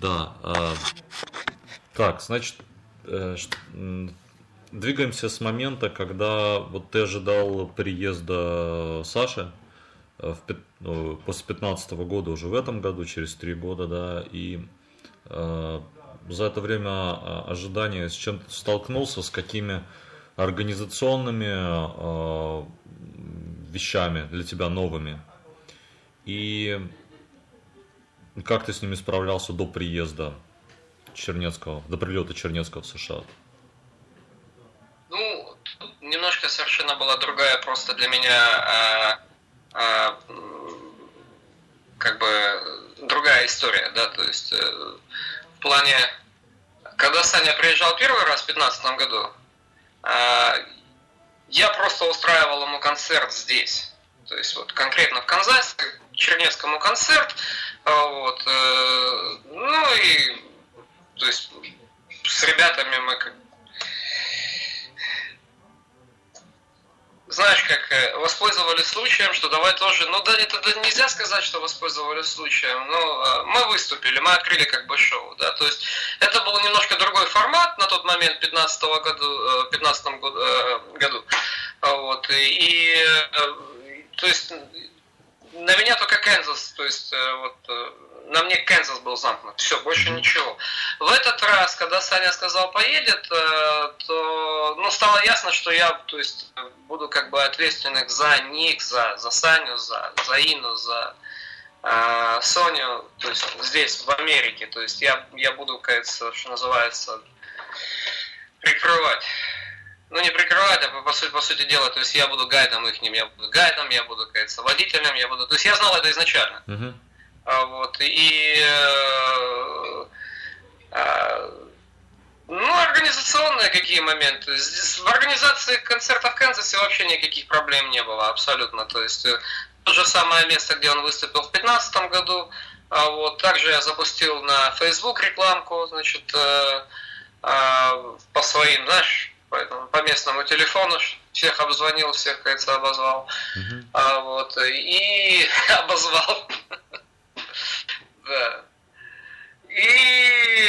Да. Так, значит, двигаемся с момента, когда вот ты ожидал приезда Саши после 15-го года, уже в этом году, через 3 года, да, и за это время ожидания с чем ты столкнулся, с какими организационными вещами для тебя новыми, и как ты с ними справлялся до приезда Чернецкого, до прилета Чернецкого в США? Ну, тут немножко совершенно была другая просто для меня как бы другая история, да, то есть в плане, когда Саня приезжал первый раз в 2015 году, я просто устраивал ему концерт здесь, то есть вот конкретно в Канзасе, Чернецкому концерт, вот, ну и, то есть с ребятами мы знаешь, как воспользовались случаем, что давай тоже, ну да, это нельзя сказать, что воспользовались случаем, но мы выступили, мы открыли как бы шоу, да, то есть это был немножко другой формат на тот момент, в 2015 году, вот, и то есть на меня только Канзас, то есть вот на мне Канзас был замкнут, все, больше ничего. В этот раз, когда Саня сказал поедет, то ну, стало ясно, что я, то есть, буду как бы ответственным за них, за Саню, за Инну, за Соню, то есть здесь, в Америке, то есть я буду, кажется, что называется, прикрывать. Ну, не прикрывать, а по сути дела, то есть я буду гайдом их, я буду гайдом, я буду, кажется, водителем, я буду, то есть я знал это изначально. Вот, и ну, организационные какие моменты. В организации концерта в Канзасе вообще никаких проблем не было, абсолютно. То есть то же самое место, где он выступил в 2015 году. Вот, также я запустил на Facebook рекламку, значит, по своим, знаешь, по местному телефону, всех обзвонил, всех, кажется, обозвал. Вот, и обозвал. Да. И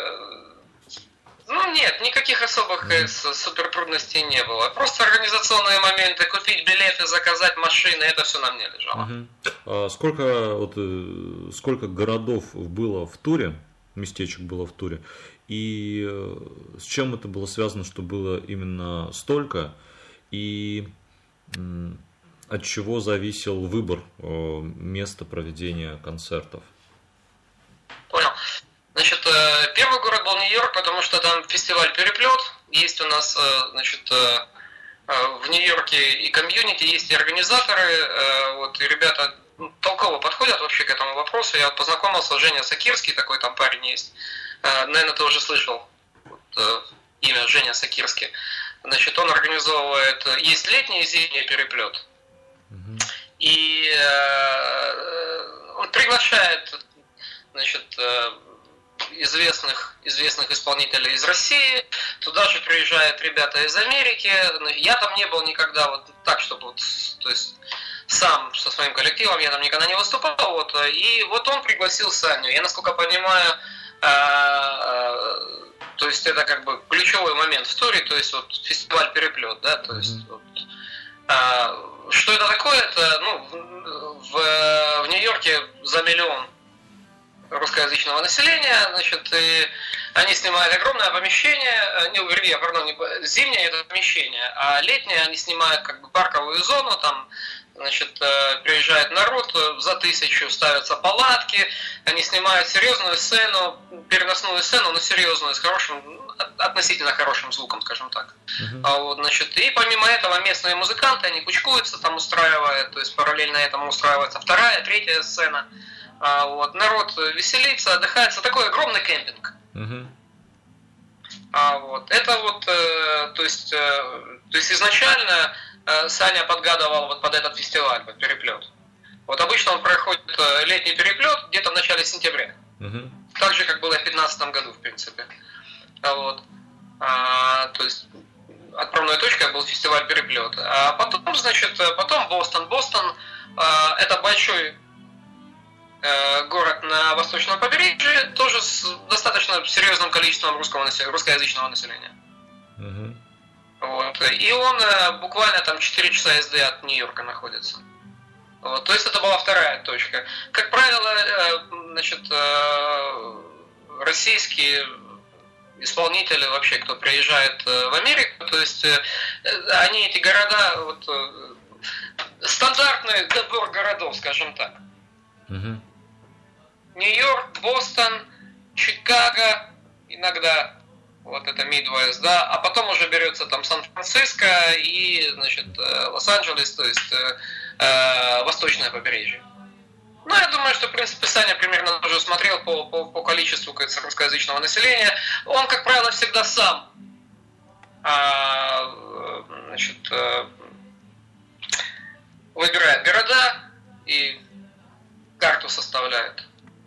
ну нет, никаких особых супер трудностей не было. Просто организационные моменты, купить билеты, заказать машины, это все на мне лежало. А сколько городов было в туре, местечек было в туре, и с чем это было связано, что было именно столько, и от чего зависел выбор места проведения концертов? Понял. Значит, первый город был Нью-Йорк, потому что там фестиваль «Переплет». Есть у нас, значит, в Нью-Йорке и комьюнити, есть и организаторы, вот, и ребята толково подходят вообще к этому вопросу. Я вот познакомился, Женя Сакирский, такой там парень есть. Наверное, ты уже слышал вот, имя Женя Сакирский. Значит, он организовывает, есть летний и зимний переплет. И он приглашает, значит, известных исполнителей из России, туда же приезжают ребята из Америки. Я там не был никогда вот так, чтобы вот, то есть сам со своим коллективом я там никогда не выступал, вот, и вот он пригласил Саню. Я, насколько понимаю, то есть это как бы ключевой момент в туре, то есть вот фестиваль «Переплет», да, то есть вот, что это такое? Это, ну, в Нью-Йорке за 1 миллион русскоязычного населения, значит, и они снимают огромное помещение, не, вернее, пардон, зимнее это помещение, а летнее они снимают как бы парковую зону, там, значит, приезжает народ, за 1000 ставятся палатки, они снимают серьезную сцену, переносную сцену, но серьезную, с хорошим, относительно хорошим звуком, скажем так. Вот, значит, и помимо этого местные музыканты, они кучкуются, там устраивают, то есть параллельно этому устраивается 2-я, 3-я сцена. Вот, народ веселится, отдыхается, такой огромный кемпинг. Вот, это вот, то есть изначально Саня подгадывал вот под этот фестиваль, под переплет. Вот обычно он проходит летний переплет где-то в начале сентября. Так же, как было в 2015 году, в принципе. Вот. То есть отправной точкой был фестиваль переплет. А потом, значит, потом Бостон. Бостон это большой город на восточном побережье, тоже с достаточно серьезным количеством русскоязычного населения. Угу. Вот. И он буквально там 4 часа езды от Нью-Йорка находится. Вот. То есть это была вторая точка. Как правило, значит, российские исполнители, вообще, кто приезжает в Америку, то есть они эти города, вот, стандартный набор городов, скажем так. Угу. Нью-Йорк, Бостон, Чикаго, иногда вот это Мидвест, да, а потом уже берется там Сан-Франциско и, значит, Лос-Анджелес, то есть восточное побережье. Ну, я думаю, что, в принципе, Саня примерно тоже смотрел по количеству, кажется, русскоязычного населения. Он, как правило, всегда сам, значит, выбирает города и карту составляет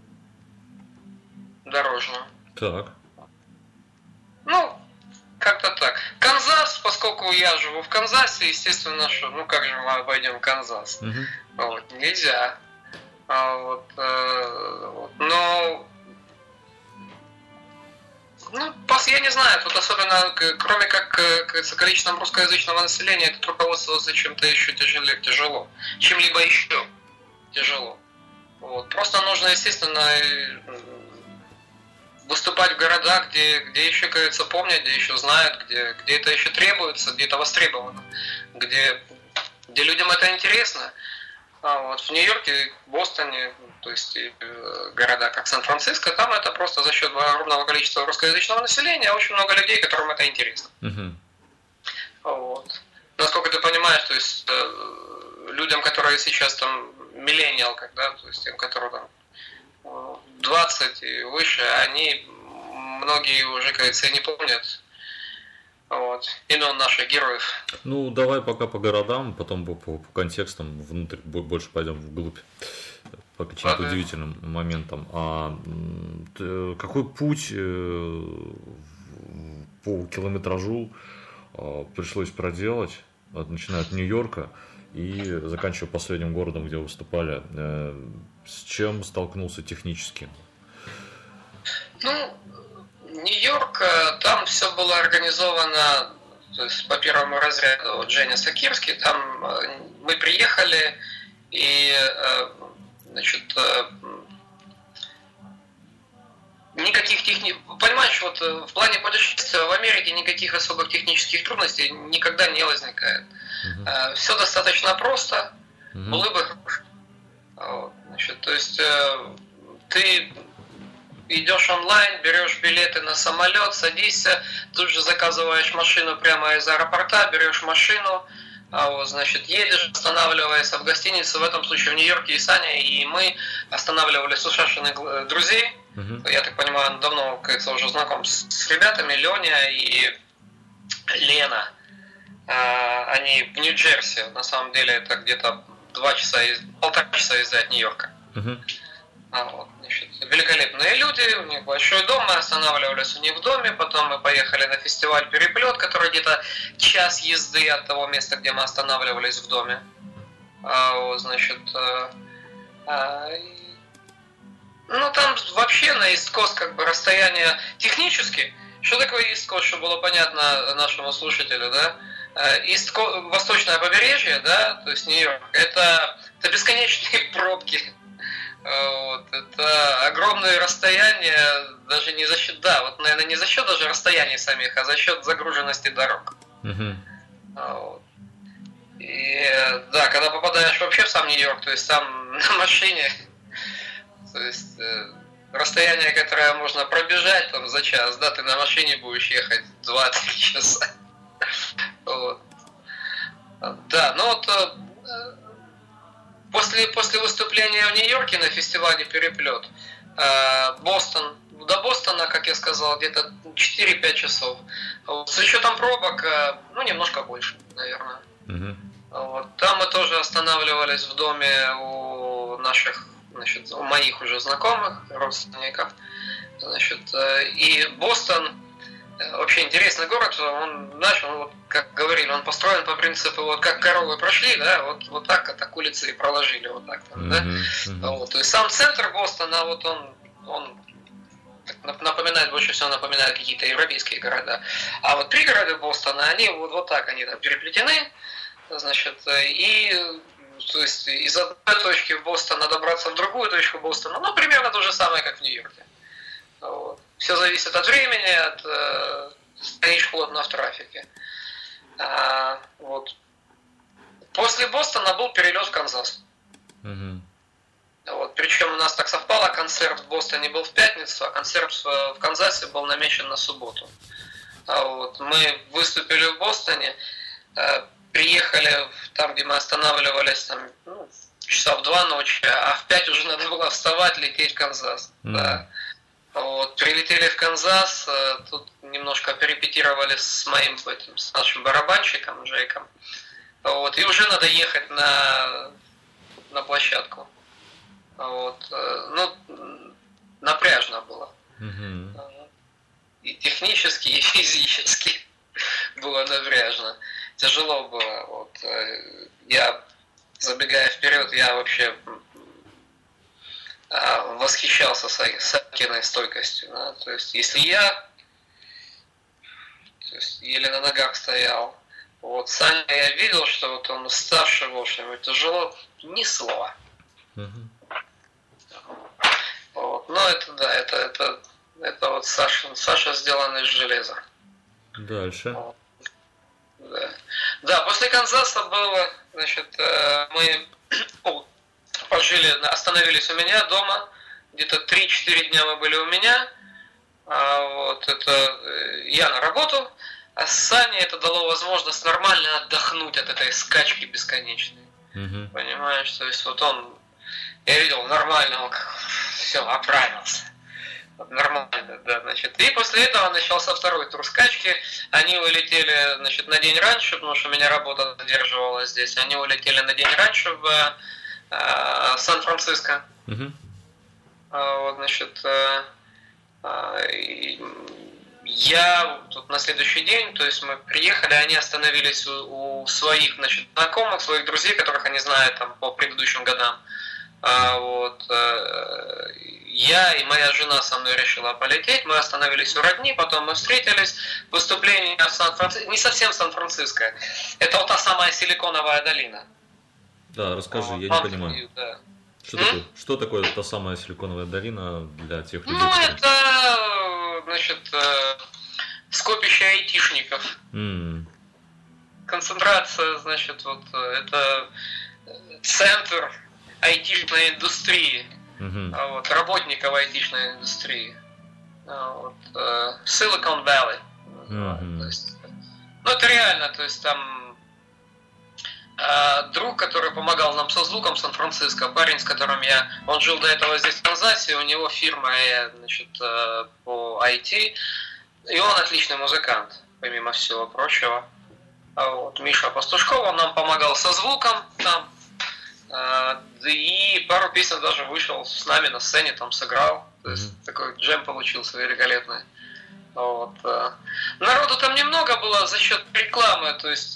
дорожную. Так. Ну, как-то так. Канзас, поскольку я живу в Канзасе, естественно, что, ну как же мы обойдем Канзас? Угу. Вот, нельзя. Но, ну, я не знаю, тут особенно, кроме как количеством русскоязычного населения, это руководствоваться чем-то еще тяжело. Чем-либо еще тяжело. Вот. Просто нужно, естественно, выступать в городах, где еще, кажется, помнят, где еще знают, где это еще требуется, где это востребовано, где людям это интересно. А вот в Нью-Йорке, Бостоне, то есть города как Сан-Франциско, там это просто за счет огромного количества русскоязычного населения, очень много людей, которым это интересно. Угу. Вот. Насколько ты понимаешь, то есть людям, которые сейчас там миллениал, когда, то есть тем, которые там 20 и выше, они многие уже, кажется, не помнят вот имен наших героев. Ну, давай пока по городам, потом по контекстам внутрь больше пойдем вглубь, по каким-то удивительным моментам. Какой путь по километражу пришлось проделать, начиная от Нью-Йорка и заканчивая последним городом, где выступали? С чем столкнулся технически? Ну, Нью-Йорк, там все было организовано, то есть по первому разряду. Вот Женя Сакирский, там мы приехали, и, значит, никаких понимаешь, вот в плане путешествия в Америке никаких особых технических трудностей никогда не возникает. Все достаточно просто, было бы хорошо. Вот, значит, то есть ты идешь онлайн, берешь билеты на самолет, садишься, тут же заказываешь машину прямо из аэропорта, берешь машину, вот, значит, едешь, останавливаешься в гостинице, в этом случае в Нью-Йорке и Саня, и мы останавливались у Сашиных друзей. Я так понимаю, он давно, кажется, уже знаком с ребятами, Леня и Лена. Они в Нью-Джерси, на самом деле это где-то 1,5 часа езды от Нью-Йорка. Вот, значит, великолепные люди, у них большой дом, мы останавливались у них в доме, потом мы поехали на фестиваль «Переплет», который где-то час езды от того места, где мы останавливались в доме. Вот, значит, ну там вообще на East Coast как бы расстояние технически. Что такое East Coast, чтобы было понятно нашему слушателю, да? Восточное побережье, да, то есть Нью-Йорк, это бесконечные пробки. Вот, это огромные расстояния, даже не за счет, да, вот, наверное, не за счет даже расстояний самих, а за счет загруженности дорог. Вот. И да, когда попадаешь вообще в сам Нью-Йорк, то есть там на машине, то есть расстояние, которое можно пробежать там за час, да, ты на машине будешь ехать 2-3 часа. Вот. Да, ну вот после выступления в Нью-Йорке на фестивале «Переплет», Бостон, до Бостона, как я сказал, где-то 4-5 часов. С учетом пробок, ну, немножко больше, наверное. Вот. Там мы тоже останавливались в доме у наших, значит, у моих уже знакомых, родственников. Значит, и Бостон, вообще интересный город, он, знаешь, он вот как говорили, он построен по принципу, вот как коровы прошли, да, вот так улицы и проложили, вот так там, да. Вот, то есть сам центр Бостона, вот он напоминает, больше всего напоминает какие-то европейские города. А вот пригороды Бостона, они вот так, они там переплетены, значит, и то есть из одной точки Бостона добраться в другую точку Бостона, ну, примерно то же самое, как в Нью-Йорке. Вот. Все зависит от времени, стоишь плотно в трафике. Вот. После Бостона был перелет в Канзас. Вот. Причем у нас так совпало, концерт в Бостоне был в пятницу, а концерт в Канзасе был намечен на субботу. Вот. Мы выступили в Бостоне, приехали там, где мы останавливались, там, часа в 2 ночи, а в 5 уже надо было вставать, лететь в Канзас. Да. Вот. Прилетели в Канзас, тут немножко порепетировали с нашим барабанщиком Джейком. Вот. И уже надо ехать на площадку. Вот. Ну, напряжно было. И технически, и физически было напряжно. Тяжело было. Вот. Я, забегая вперед, я вообще восхищался Санькиной стойкостью. Да? То есть, если я еле на ногах стоял, вот Саня, я видел, что вот он уставший, в общем, тяжело, ни слова. Вот. Но это да, это вот Саша сделан из железа. Дальше. Вот. Да, после Канзаса было, значит, мы остановились у меня дома, где-то 3-4 дня мы были у меня, вот, это я на работу, а Сане это дало возможность нормально отдохнуть от этой скачки бесконечной, понимаешь, то есть вот я видел, нормально, он все, оправился. Нормально, да, значит. И после этого начался второй тур скачки. Они улетели, значит, на день раньше, потому что меня работа задерживала здесь. Они улетели на день раньше в Сан-Франциско. Вот, значит, я тут на следующий день, то есть мы приехали, они остановились у своих, значит, знакомых, своих друзей, которых они знают там по предыдущим годам. Вот, я и моя жена со мной решила полететь, мы остановились у родни, потом мы встретились, выступление в Сан-Франциско, не совсем Сан-Франциско, это вот та самая Силиконовая долина. Да, расскажи, я не понимаю. Да. Что такое та самая Силиконовая долина для тех людей? Ну, это, значит, скопище айтишников. Концентрация, значит, вот это центр айтишной индустрии, вот, работников айтишной индустрии. Вот, Silicon Valley. То есть, ну, это реально, то есть там друг, который помогал нам со звуком в Сан-Франциско, парень, с которым он жил до этого здесь в Канзасе, у него фирма, значит, по IT, и он отличный музыкант, помимо всего прочего. Вот, Миша Пастушков, он нам помогал со звуком там, и пару песен даже вышел с нами на сцене, там сыграл. То есть такой джем получился великолепный. Вот. Народу там немного было за счет рекламы, то есть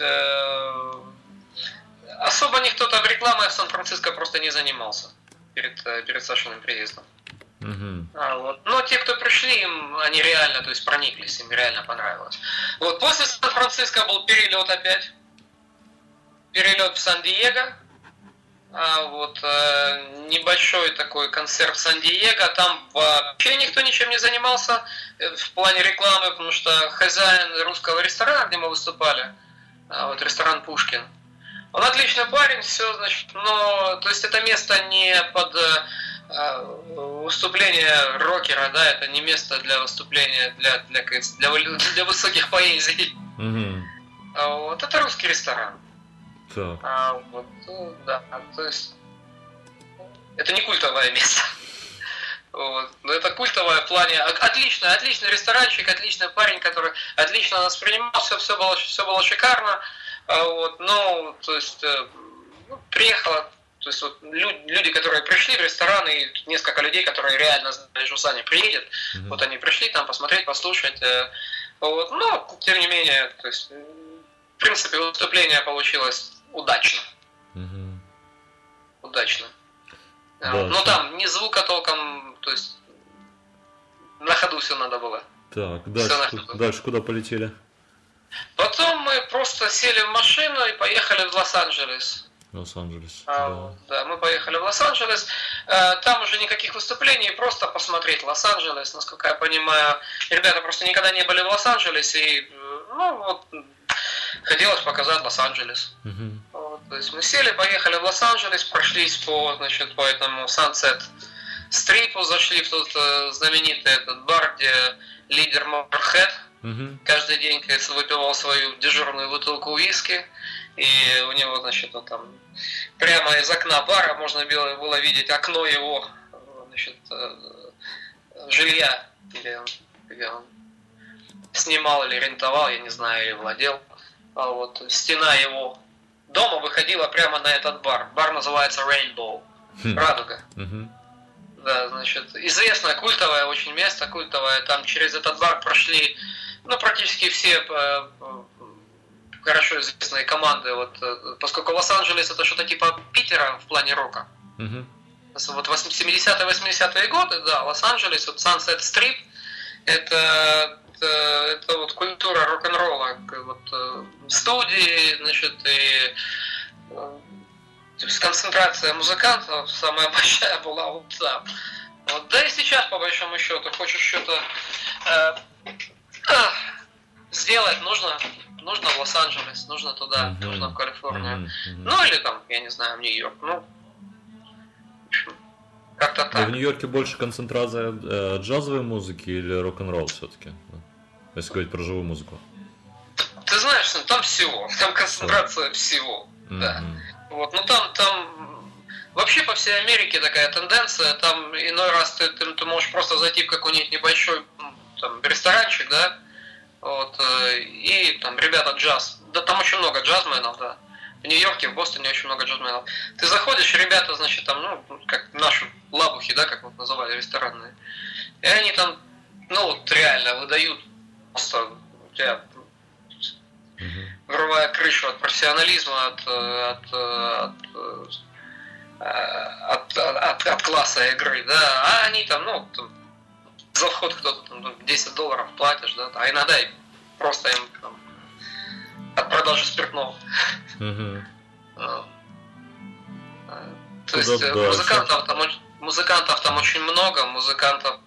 особо никто там рекламой в Сан-Франциско просто не занимался перед Сашиным приездом. Вот. Но те, кто пришли, они реально, то есть прониклись, им реально понравилось. Вот. После Сан-Франциско был перелет опять. Перелет в Сан-Диего. Вот, небольшой такой концерт в Сан-Диего, там вообще никто ничем не занимался в плане рекламы, потому что хозяин русского ресторана, где мы выступали, вот ресторан Пушкин, он отличный парень, все, значит, но, то есть это место не под выступление рокера, да, это не место для выступления для высоких поэзий. Вот, это русский ресторан. Вот, ну, да, то есть это не культовое место. Вот. Но это культовое в плане отличный ресторанчик, отличный парень, который отлично нас принимал, все было шикарно. Вот. Но, то есть, приехало, то есть вот люди, которые пришли в ресторан, и несколько людей, которые реально знали, что Саня приедет, вот они пришли там посмотреть, послушать. Вот. Но, тем не менее, то есть принципе, выступление получилось удачно. Мгм. Удачно. Да, Но там ни звука толком, то есть на ходу все надо было. Так, Все на дальше, ходу. дальше куда полетели? Потом мы просто сели в машину и поехали в Лос-Анджелес. Лос-Анджелес. Да. Да, мы поехали в Лос-Анджелес. Там уже никаких выступлений, просто посмотреть Лос-Анджелес. Насколько я понимаю, ребята просто никогда не были в Лос-Анджелесе, и ну вот хотелось показать Лос-Анджелес. Мгм. Вот, то есть мы сели, поехали в Лос-Анджелес, прошлись по, значит, по этому Sunset Стрипу, зашли в тот знаменитый этот бар, где лидер Motorhead Мгм. каждый день, конечно, выпивал свою дежурную бутылку виски, и у него, значит, он там прямо из окна бара можно было видеть окно его, значит, жилья, где он снимал или рентовал, я не знаю, или владел. А вот стена его дома выходила прямо на этот бар. Бар называется Rainbow, Хм. Радуга. Мгм. Да, значит, известное, культовое очень место, культовое. Там через этот бар прошли, ну, практически все хорошо известные команды. Вот, поскольку Лос-Анджелес это что-то типа Питера в плане рока. Мгм. Вот 70-е, 80-е годы, да, Лос-Анджелес, вот Sunset Strip, это вот культура рок-н-ролла, вот, студии, значит, и то есть концентрация музыкантов самая большая была вот там. Вот, да и сейчас, по большому счету, хочешь что-то сделать, нужно в Лос-Анджелес, нужно туда, Мгм. нужно в Калифорнию. Мгм. Мгм. Ну или там, я не знаю, в Нью-Йорк. Ну, в общем, как-то А в так. Нью-Йорке больше концентрация джазовой музыки или рок-н-ролл все-таки? Если говорить про живую музыку. Ты знаешь, там всего, там концентрация всего. Да. Мгм. Вот, ну там вообще по всей Америке такая тенденция, там иной раз ты можешь просто зайти в какой-нибудь небольшой там, ресторанчик, да, вот, и там ребята джаз, да там очень много джазменов, да, в Нью-Йорке, в Бостоне очень много джазменов. Ты заходишь, ребята, значит, там, ну, как наши лабухи, да, как вот называли, ресторанные, и они там, ну, вот реально выдают просто у тебя Мгм. вырывая крышу от профессионализма, от класса игры, да, а они там, ну, там, за вход кто-то там $10 платишь, да, а иногда и просто им там, от продажи спиртного. Мгм. То есть Да, музыкантов там очень много, музыкантов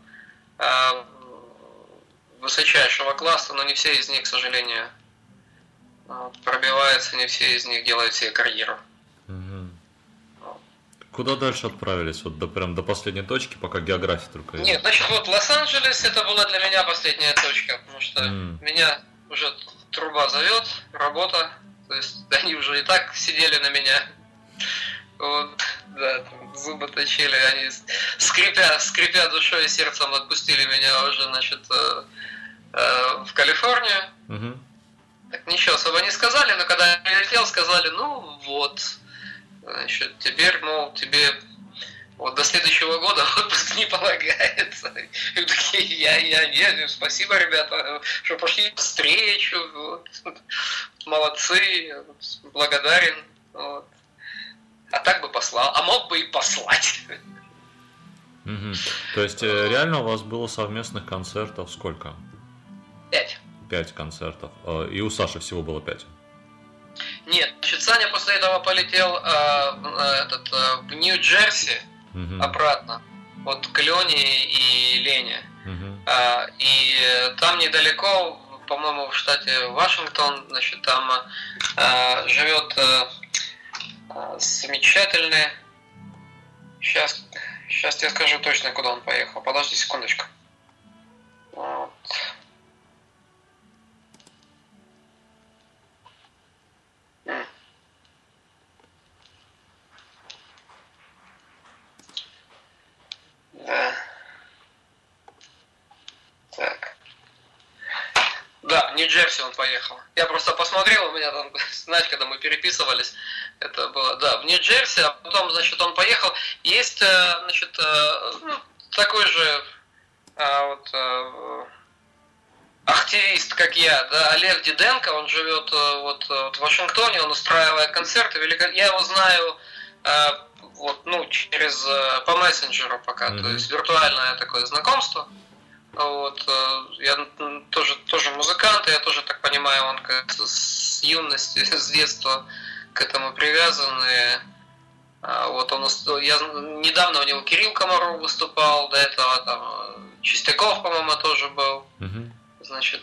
высочайшего класса, но не все из них, к сожалению, пробиваются, не все из них делают себе карьеру. Мгм. Куда дальше отправились? Вот прям до последней точки, пока география только... Нет, значит, вот Лос-Анджелес это была для меня последняя точка, потому что меня уже труба зовет, работа, то есть они уже и так сидели на меня, вот, да, там, зубы точили, они скрипя душой и сердцем отпустили меня уже, значит, в Калифорнию. Мгм. Так ничего особо не сказали, но когда я прилетел, сказали, ну вот, значит, теперь, мол, тебе вот до следующего года отпуск не полагается. И такие, я, спасибо, ребята, что пошли встречу, вот. Молодцы, благодарен. Вот. А так бы послал, а мог бы и послать. Мгм. То есть реально у вас было совместных концертов сколько? 5. 5 концертов. И у Саши всего было 5. Нет, значит, Саня после этого полетел в Нью-Джерси обратно, вот к Лене и Лене. И там недалеко, по-моему, в штате Вашингтон, значит, там живет замечательный. Сейчас я скажу точно, куда он поехал. Подожди секундочку. Вот. Да. Так. Да, в Нью-Джерси он поехал. Я просто посмотрел, у меня там, знаете, когда мы переписывались, это было, да, в Нью-Джерси, а потом, значит, он поехал. Есть, значит, такой же активист, как я, да, Олег Диденко, он живет вот в Вашингтоне, он устраивает концерты, я его знаю вот, ну, через, по мессенджеру пока, то есть виртуальное такое знакомство. Вот, я тоже музыкант, я тоже так понимаю, он с юности, с детства к этому привязан. И, вот я недавно у него Кирилл Комаров выступал, до этого там Чистяков, по-моему, тоже был. Значит,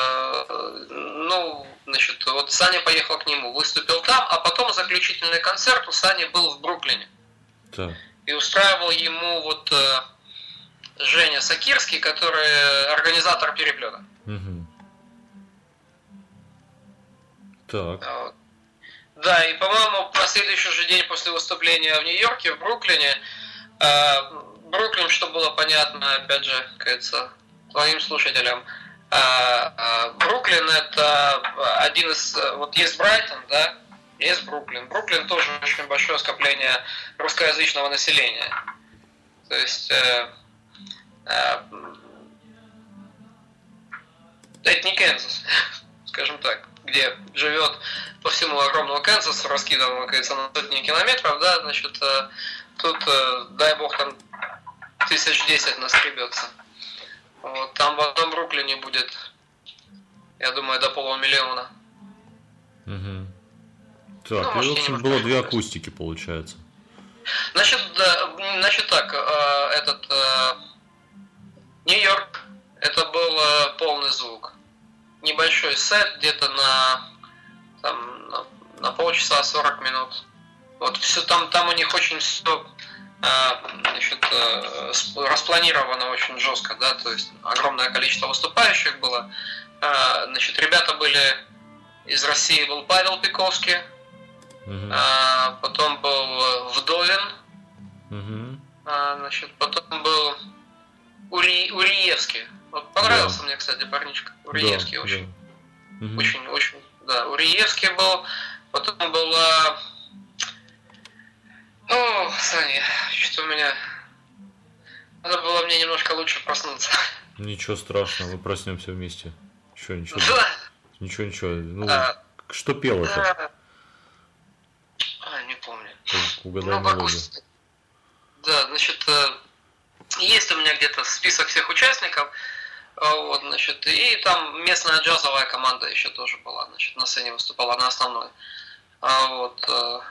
вот Саня поехал к нему, выступил там, а потом заключительный концерт у Сани был в Бруклине. Так. И устраивал ему вот Женя Сакирский, который организатор переплета. Так. Вот. Да, и, по-моему, на следующий же день после выступления в Нью-Йорке, в Бруклине, Бруклин, чтобы было понятно, опять же, кажется, твоим слушателям, Бруклин это один из, вот есть Брайтон, да, есть Бруклин. Бруклин тоже очень большое скопление русскоязычного населения. То есть это не Канзас, скажем так, где живет по всему огромному Канзасу, раскиданному, как говорится, на сотни километров, да, значит, тут, дай бог, там 1010 наскребется. Вот, там в одном Бруклине будет, я думаю, до 500 000. Так, ну, и, в общем, было две акустики, получается. Значит, так, Нью-Йорк, это был полный звук. Небольшой сет, где-то на полчаса, 40 минут. Вот все там у них очень все распланировано очень жестко, да, то есть огромное количество выступающих было. Значит, ребята были из России, был Павел Пиковский, потом был Вдовин, значит, потом был Уриевский. Вот понравился мне, кстати, парничка. Уриевский очень. Очень, да, Уриевский был. Потом была... О, Саня, что-то у меня... Надо было мне немножко лучше проснуться. Ничего страшного, мы проснемся вместе. Ничего. Да. Ничего. Ну, что пел это? Не помню. Угадай мелодию. Да, значит, есть у меня где-то список всех участников. Вот, значит, и там местная джазовая команда еще тоже была, значит, на сцене выступала, на основной. Вот.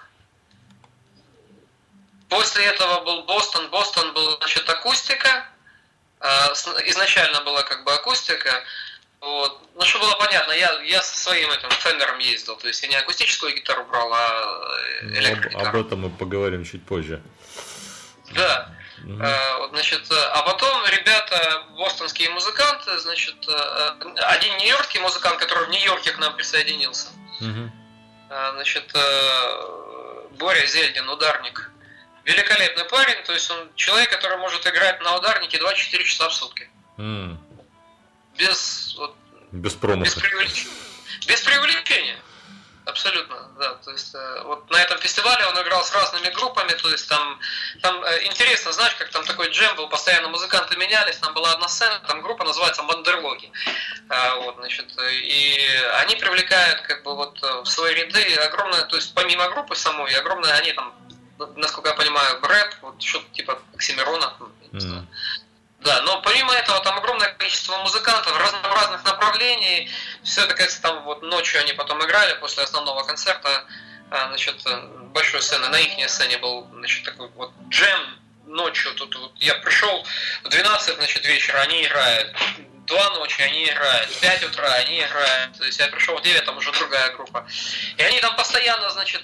После этого был Бостон. Бостон был, значит, акустика. Изначально была как бы акустика. Вот. Ну, чтобы было понятно, я со своим этим Фендером ездил, то есть я не акустическую гитару брал, а электрогитару. Об этом мы поговорим чуть позже. Да. Значит, а потом ребята, бостонские музыканты, значит, один нью-йоркский музыкант, который в Нью-Йорке к нам присоединился, значит, Боря Зельдин, ударник. Великолепный парень, то есть он человек, который может играть на ударнике 24 часа в сутки. Без промаха. Без преувеличения. Абсолютно, да. То есть вот на этом фестивале он играл с разными группами, то есть там интересно, знаешь, как там такой джем был, постоянно музыканты менялись, там была одна сцена, там группа называется Мандерлоги. Вот, значит, и они привлекают как бы вот в свои ряды огромное, то есть помимо группы самой, огромное, они там, насколько я понимаю, рэп, вот что-то типа Оксимирона, не знаю. Да, но помимо этого там огромное количество музыкантов разных направлений. Все это, кажется, там вот ночью они потом играли после основного концерта. Значит, большой сцены, на их сцене был, значит, такой вот джем ночью. Тут вот я пришел в 12, значит, вечера, они играют. 2 ночи они играют, в 5 утра они играют. То есть я пришел в 9, там уже другая группа. И они там постоянно, значит,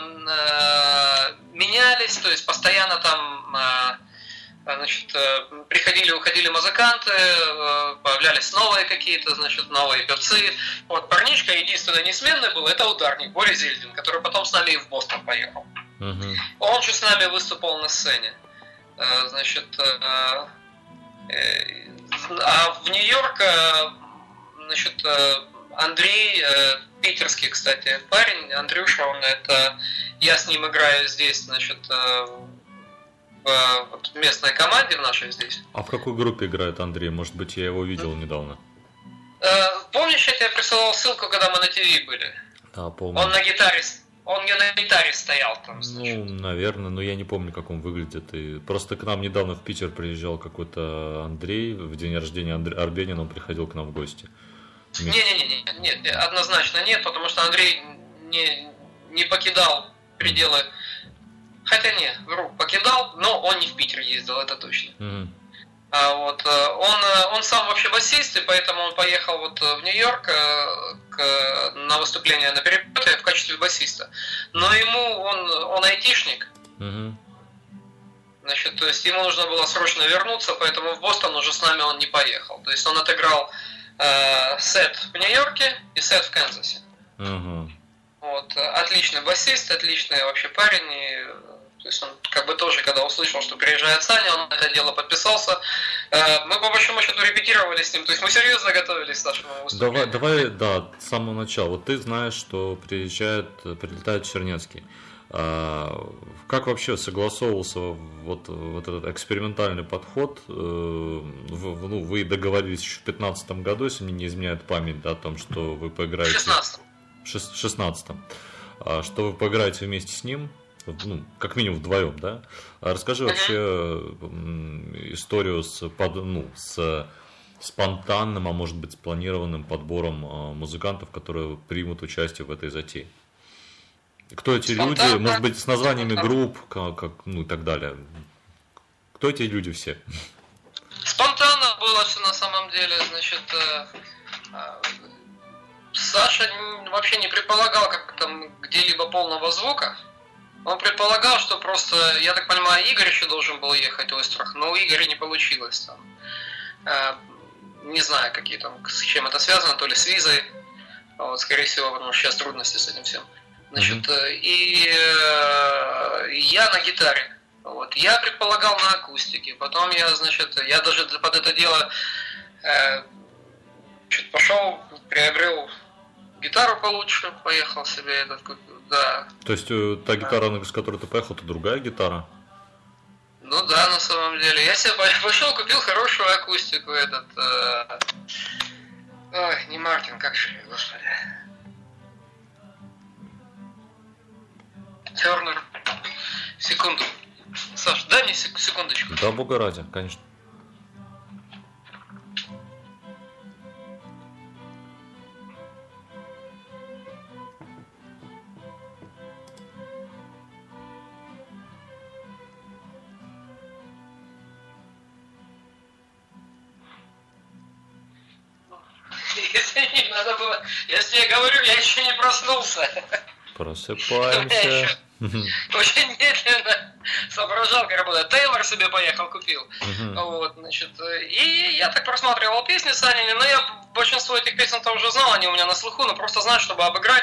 менялись, то есть постоянно там... Значит, приходили, уходили музыканты, появлялись новые какие-то, значит, новые певцы. Вот парничка единственный несменный был, это ударник Боря Зельдин, который потом с нами и в Бостон поехал. Он же с нами выступал на сцене. Значит, а в Нью-Йорк, значит, Андрей, питерский, кстати, парень, Андрюша, он это, я с ним играю здесь, значит, в местной команде в нашей здесь. А в какой группе играет Андрей? Может быть, я его видел недавно. Помнишь, я тебе присылал ссылку, когда мы на ТВ были? Да, помню. Он на гитаре стоял там, значит. Ну, наверное, но я не помню, как он выглядит. И просто к нам недавно в Питер приезжал какой-то Андрей, в день рождения Арбенина, он приходил к нам в гости. Нет, однозначно нет, потому что Андрей не покидал пределы. Хотя нет, вру, покидал, но он не в Питер ездил, это точно. Он сам вообще басист, и поэтому он поехал вот в Нью-Йорк на выступление на перепете в качестве басиста. Но ему он айтишник. Значит, то есть ему нужно было срочно вернуться, поэтому в Бостон уже с нами он не поехал. То есть он отыграл сет в Нью-Йорке и сет в Канзасе. Вот, отличный басист, отличный вообще парень. И, то есть он как бы тоже, когда услышал, что приезжает Саня, он на это дело подписался. Мы по большому счету репетировали с ним, то есть мы серьезно готовились к нашему выступлению. Давай, да, с самого начала. Вот ты знаешь, что прилетает Чернецкий. Как вообще согласовывался вот этот экспериментальный подход? Вы договорились еще в 2015 году, если мне не изменяет память, да, о том, что вы поиграете... В 16-м. Что вы поиграете вместе с ним, как минимум вдвоем, да? Расскажи вообще историю с спонтанным, а может быть спланированным подбором музыкантов, которые примут участие в этой затее. Кто эти люди, может быть, с названиями групп, и так далее. Кто эти люди все? Спонтанно было все на самом деле, значит, Саша вообще не предполагал, как там где-либо полного звука. Он предполагал, что просто, я так понимаю, Игорь еще должен был ехать в Ойстрах, но у Игоря не получилось там. Не знаю, какие там, с чем это связано, то ли с визой, вот, скорее всего, потому что сейчас трудности с этим всем. Значит, и я на гитаре. Вот. Я предполагал на акустике. Потом я даже под это дело пошел, приобрел гитару получше, поехал себе да. То есть та гитара, с которой ты поехал, это другая гитара? Ну да, на самом деле. Я себе пошел, купил хорошую акустику, ой, не Мартин, как же, господи. Тернер. Секунду. Саш, дай мне секундочку. Да, бога ради, конечно. Извини, надо было. Я тебе говорю, я еще не проснулся. Просыпаемся. Очень медленно соображал, как работает. Тейлор себе поехал, купил. Вот, значит, и я так просматривал песни Санины, но я большинство этих песен-то уже знал, они у меня на слуху, но просто знаю, чтобы обыграть,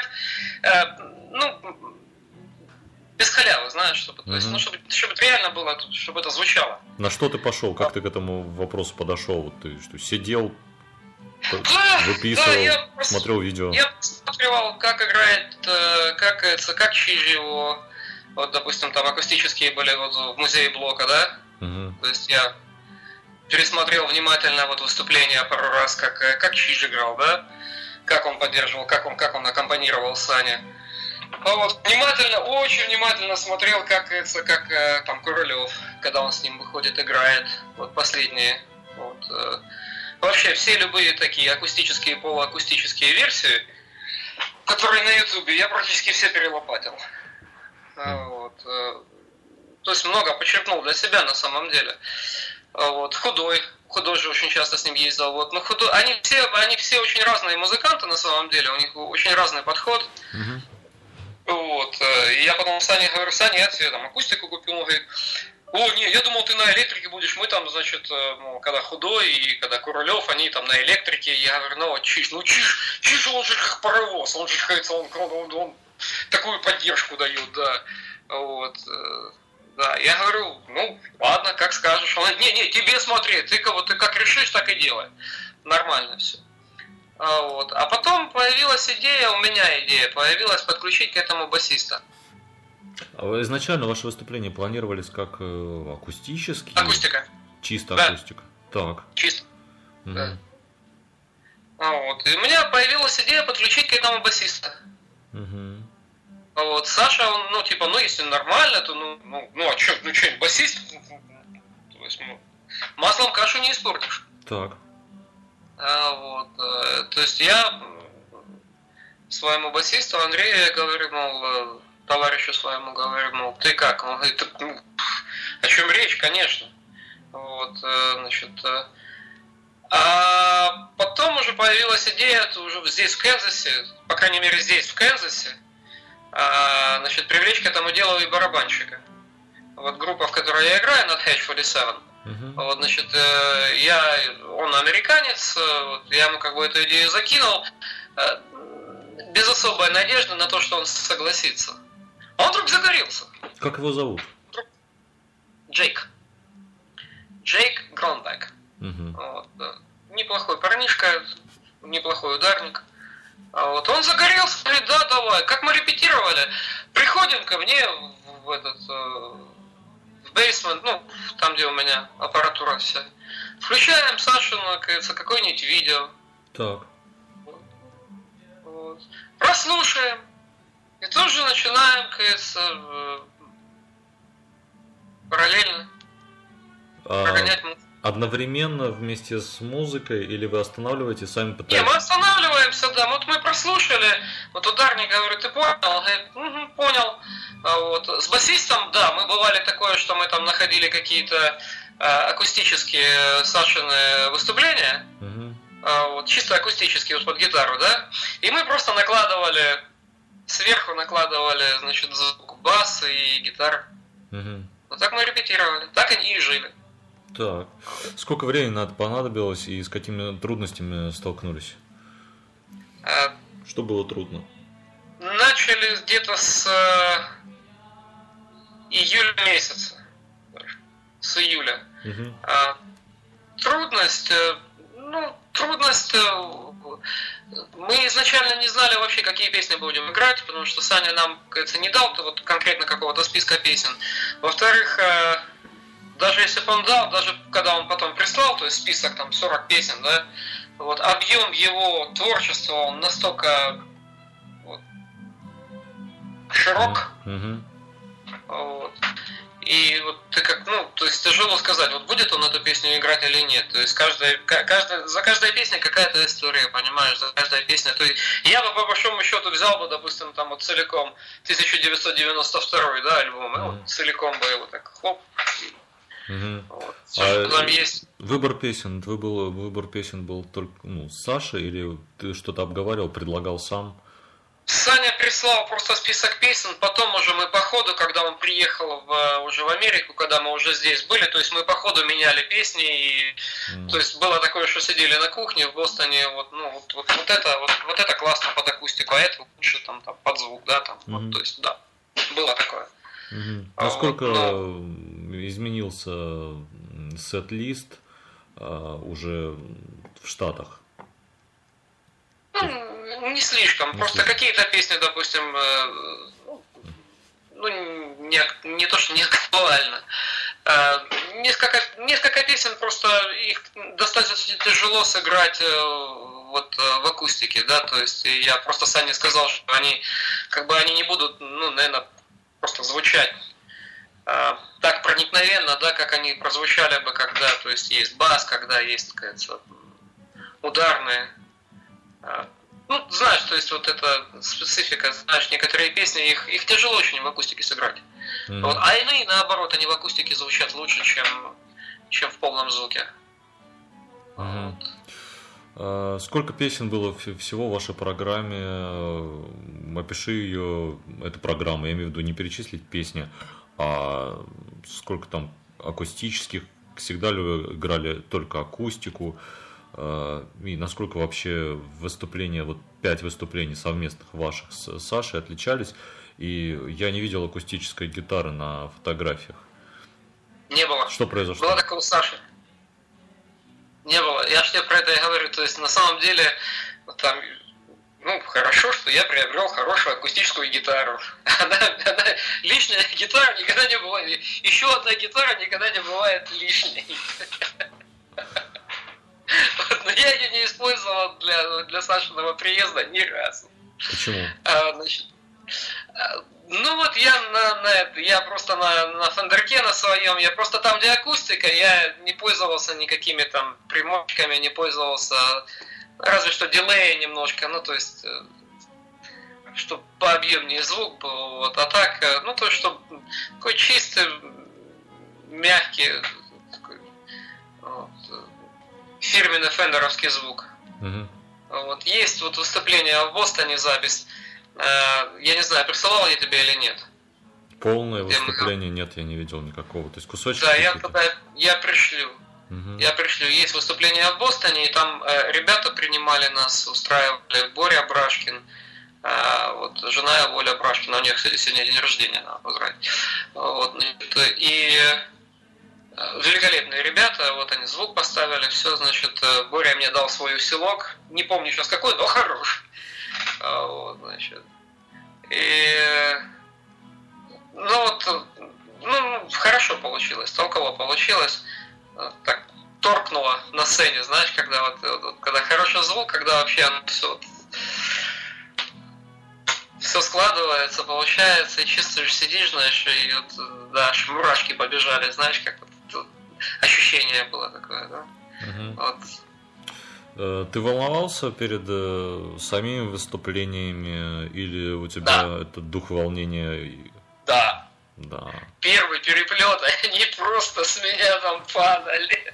без халявы, знаешь, чтобы, то есть, чтобы это реально было, чтобы это звучало. На что ты пошел? Как ты к этому вопросу подошел? Вот ты что, сидел, выписывал, смотрел видео? Я смотрел, как играет, как Чижи его, вот, допустим, там акустические были вот в музее Блока, да? То есть я пересмотрел внимательно вот выступление пару раз, как Чиж играл, да? Как он поддерживал, как он аккомпанировал Сане. Вот, очень внимательно смотрел, как там Королев, когда он с ним выходит, играет, вот последние. Вот, вообще все любые такие акустические и полуакустические версии, которые на Ютубе, я практически все перелопатил. Вот, то есть много почерпнул для себя на самом деле. Вот, Худой же очень часто с ним ездил. Вот, но они все очень разные музыканты на самом деле, у них очень разный подход. Вот, и я потом Сане говорю, Саня, я тебе там акустику купил, он говорит, не, я думал, ты на электрике будешь, мы там, значит, когда Худой и когда Королев, они там на электрике, я говорю, Чиж, он же как паровоз, он же, он такую поддержку дает, да, вот, да, я говорю, ладно, как скажешь, он говорит, не, тебе смотри, ты как решишь, так и делай, нормально все. Вот. А потом появилась идея, у меня идея появилась подключить к этому басиста. А вы изначально ваше выступление планировались как акустические? Акустика. Чисто да. акустика. Так. Чисто. Да. Вот. И у меня появилась идея подключить к этому басиста. Угу. Вот. Саша, он, ну, типа, ну, если нормально, то, а что, басист? То есть, маслом кашу не испортишь. Так. Вот. То есть я своему басисту Андрею говорю, мол, товарищу своему говорю, мол, ты как? Он говорит, о чем речь, конечно. Вот, значит, а потом уже появилась идея, уже здесь, в Канзасе, по крайней мере здесь, в Канзасе, значит, привлечь к этому делу и барабанщика. Вот группа, в которой я играю, Nuthatch 47, вот, значит, он американец, вот, я ему как бы эту идею закинул, без особой надежды на то, что он согласится. А он вдруг загорелся. Как его зовут? Джейк Гронбек. Вот. Неплохой парнишка, неплохой ударник. Вот. Он загорелся, говорит, да, давай. Как мы репетировали, приходим ко мне в бейсмент, ну, там, где у меня аппаратура вся. Включаем Сашину, кажется, какое-нибудь видео. Так. Вот. Прослушаем. И тут же начинаем, кажется, параллельно прогонять музыку. Одновременно вместе с музыкой или вы останавливаете, сами пытаетесь? Не, мы останавливаемся, да. Вот мы прослушали, вот ударник говорит, ты понял? Он говорит, угу, понял. Вот. С басистом, да, мы бывали такое, что мы там находили какие-то акустические Сашины выступления, вот, чисто акустические, вот под гитару, да, и мы просто сверху накладывали, значит, звук бас и гитары. Вот так мы репетировали, так они и жили. Так. Сколько времени понадобилось и с какими трудностями столкнулись? Что было трудно? Начали где-то с июля месяца. С июля. Трудность, мы изначально не знали вообще, какие песни будем играть, потому что Саня нам, кажется, не дал вот конкретно какого-то списка песен. Во-вторых, даже если бы он дал, даже когда он потом прислал, то есть список там 40 песен, да, вот объем его творчества, он настолько вот, широк, вот. И вот ты как, то есть тяжело сказать, вот будет он эту песню играть или нет. То есть за каждой песней какая-то история, понимаешь, за каждой песней. То есть я бы по большому счету взял бы, допустим, там вот целиком 1992, да, альбом, и вот целиком бы его так хлоп. Вот. Все, там есть. Выбор песен был только с Сашей, или ты что-то обговаривал, предлагал сам? Саня прислал просто список песен, потом уже мы по ходу, когда он приехал уже в Америку, когда мы уже здесь были, то есть мы по ходу меняли песни, и то есть было такое, что сидели на кухне в Бостоне, вот это классно под акустику, а это лучше там под звук, да, там, вот, то есть, да, было такое. Насколько изменился сет-лист уже в Штатах? Не слишком. Просто какие-то песни, допустим, не то, что не актуально. Несколько песен просто их достаточно тяжело сыграть вот в акустике, да, то есть я просто Сане сказал, что они не будут, наверное, просто звучать так проникновенно, да, как они прозвучали бы, когда, то есть есть бас, когда есть, кажется, ударные. Знаешь, то есть вот эта специфика, знаешь, некоторые песни, их тяжело очень в акустике сыграть. Вот, а иные, наоборот, они в акустике звучат лучше, чем в полном звуке. Вот. Сколько песен было всего в вашей программе? Опиши ее, эту программу, я имею в виду не перечислить песни, а сколько там акустических, всегда ли вы играли только акустику? И насколько вообще выступления, вот 5 выступлений совместных ваших с Сашей отличались? И я не видел акустической гитары на фотографиях. Не было. Что произошло? Было такое у Саши. Не было. Я же тебе про это и говорю. То есть на самом деле там, хорошо, что я приобрел хорошую акустическую гитару. Она лишняя гитара никогда не бывает. Еще одна гитара никогда не бывает лишней. но я ее не использовал для Сашиного приезда ни разу. Почему? Значит, ну вот я просто на Фендерке на своем, я просто там, где акустика, я не пользовался никакими там примочками, не пользовался, разве что дилея немножко, ну то есть, чтобы пообъемнее звук был, вот, а так, ну то есть, чтобы такой чистый, мягкий, такой, вот, фирменный фендеровский звук. Угу. Вот, есть вот выступление в Бостоне, запись. Я не знаю, присылал я тебе или нет. Полное выступление нет, я не видел никакого. То есть кусочек. Да, я пришлю. Угу. Я пришлю. Есть выступление в Бостоне, и там ребята принимали нас, устраивали. Боря Брашкин, вот, жена Оля Брашкина, у нее, кстати, сегодня день рождения, надо поздравить. Вот, и великолепные ребята, вот они звук поставили, все, значит, Боря мне дал свой усилок, не помню сейчас какой, но хороший. Вот, значит. И ну вот, ну, хорошо получилось, толково получилось. Так торкнуло на сцене, знаешь, когда когда хороший звук, когда вообще оно все складывается, получается, и чувствуешь, сидишь, знаешь, и вот, да, аж мурашки побежали, знаешь, как вот ощущение было такое, да. Угу. Вот. Ты волновался перед самими выступлениями, или у тебя этот дух волнения? Да. Да. Первый переплет, они просто с меня там падали.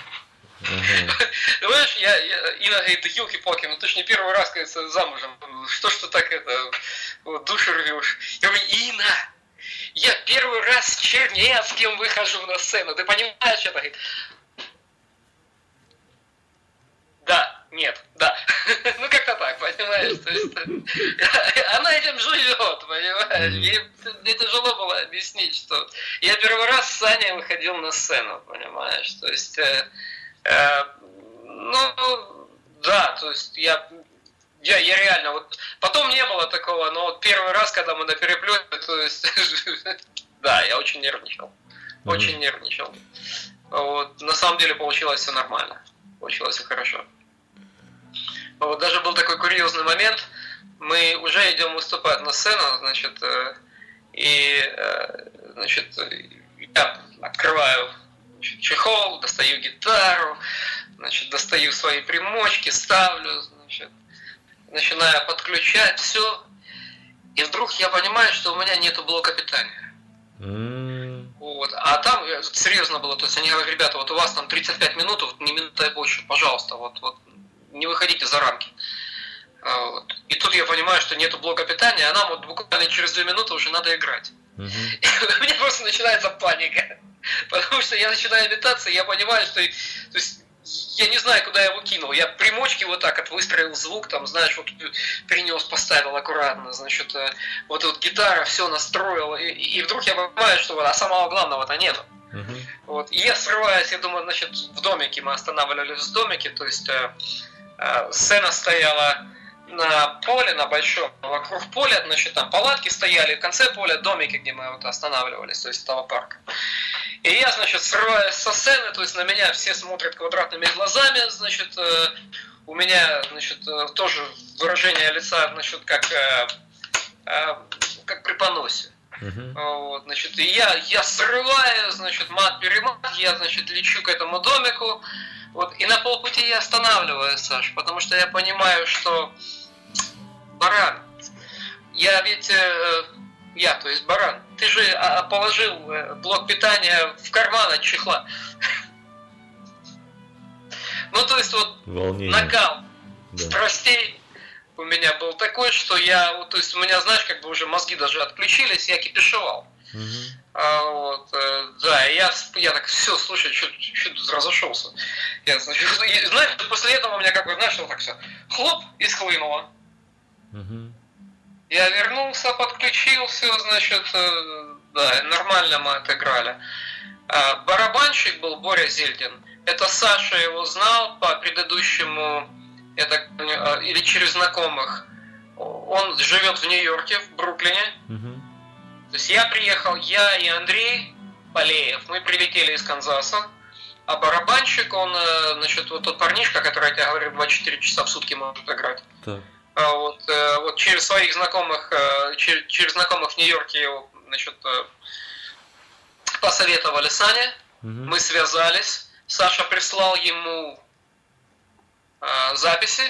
Знаешь, Инна говорит, да елки-палки, ну ты ж не первый раз, кажется, замужем. Что ж ты так вот, душу рвешь? Я говорю, Инна, я первый раз с Чернецким выхожу на сцену. Ты понимаешь это? Говорит, да, нет, да. Ну как-то так, понимаешь? То есть, она этим живет, понимаешь? Ей мне тяжело было объяснить, что я первый раз с Саней выходил на сцену, понимаешь? То есть, ну, да, то есть я реально, вот, потом не было такого, но вот первый раз, когда мы на переплете, то есть, да, я очень нервничал, очень нервничал. Вот, на самом деле получилось все нормально, получилось все хорошо. Вот, даже был такой курьезный момент, мы уже идем выступать на сцену, значит, значит, я открываю чехол, достаю гитару, значит, достаю свои примочки, ставлю, значит, начинаю подключать все, и вдруг я понимаю, что у меня нету блока питания. Вот. А там серьезно было, то есть они говорят, ребята, вот у вас там 35 минут, вот не минута и больше, пожалуйста, вот не выходите за рамки. Вот. И тут я понимаю, что нету блока питания, а нам вот буквально через 2 минуты уже надо играть. И у меня просто начинается паника. Потому что я начинаю метаться, и я понимаю, что то есть, я не знаю, куда я его кинул. Я примочки вот так выстроил звук, там, знаешь, вот принес, поставил аккуратно, значит, вот гитара, все настроил, и вдруг я понимаю, что а самого главного-то нету. Вот. И я срываюсь, я думаю, значит, в домике мы останавливались в домике, то есть сцена стояла на поле, на большом, вокруг поля, значит, там палатки стояли, в конце поля домики, где мы вот останавливались, то есть этого парка. И я, значит, срываюсь со сцены, то есть на меня все смотрят квадратными глазами, значит, у меня, значит, тоже выражение лица, значит, как при поносе. Вот, значит, и я срываю, значит, мат-перемат, я, значит, лечу к этому домику, вот, и на полпути я останавливаюсь, Саш, потому что я понимаю, что баран, то есть баран, ты же положил блок питания в карман от чехла. Ну, то есть вот накал страстей у меня был такой, что то есть у меня, знаешь, как бы уже мозги даже отключились, я кипишевал. Вот, да, и я так, все, слушай, что разошелся. Я, значит, и, знаешь, после этого у меня как бы, знаешь, вот так все, хлоп, и схлынуло. Я вернулся, подключил все, значит, да, нормально мы отыграли. Барабанщик был Боря Зельдин. Это Саша его знал по предыдущему, или через знакомых. Он живет в Нью-Йорке, в Бруклине. То есть я приехал, я и Андрей Полеев, мы прилетели из Канзаса, А барабанщик, он, значит, вот тот парнишка, который, я тебе говорю, 24 часа в сутки может играть. Так. Вот через своих знакомых, через знакомых в Нью-Йорке его, значит, посоветовали Сане. Мы связались. Саша прислал ему записи.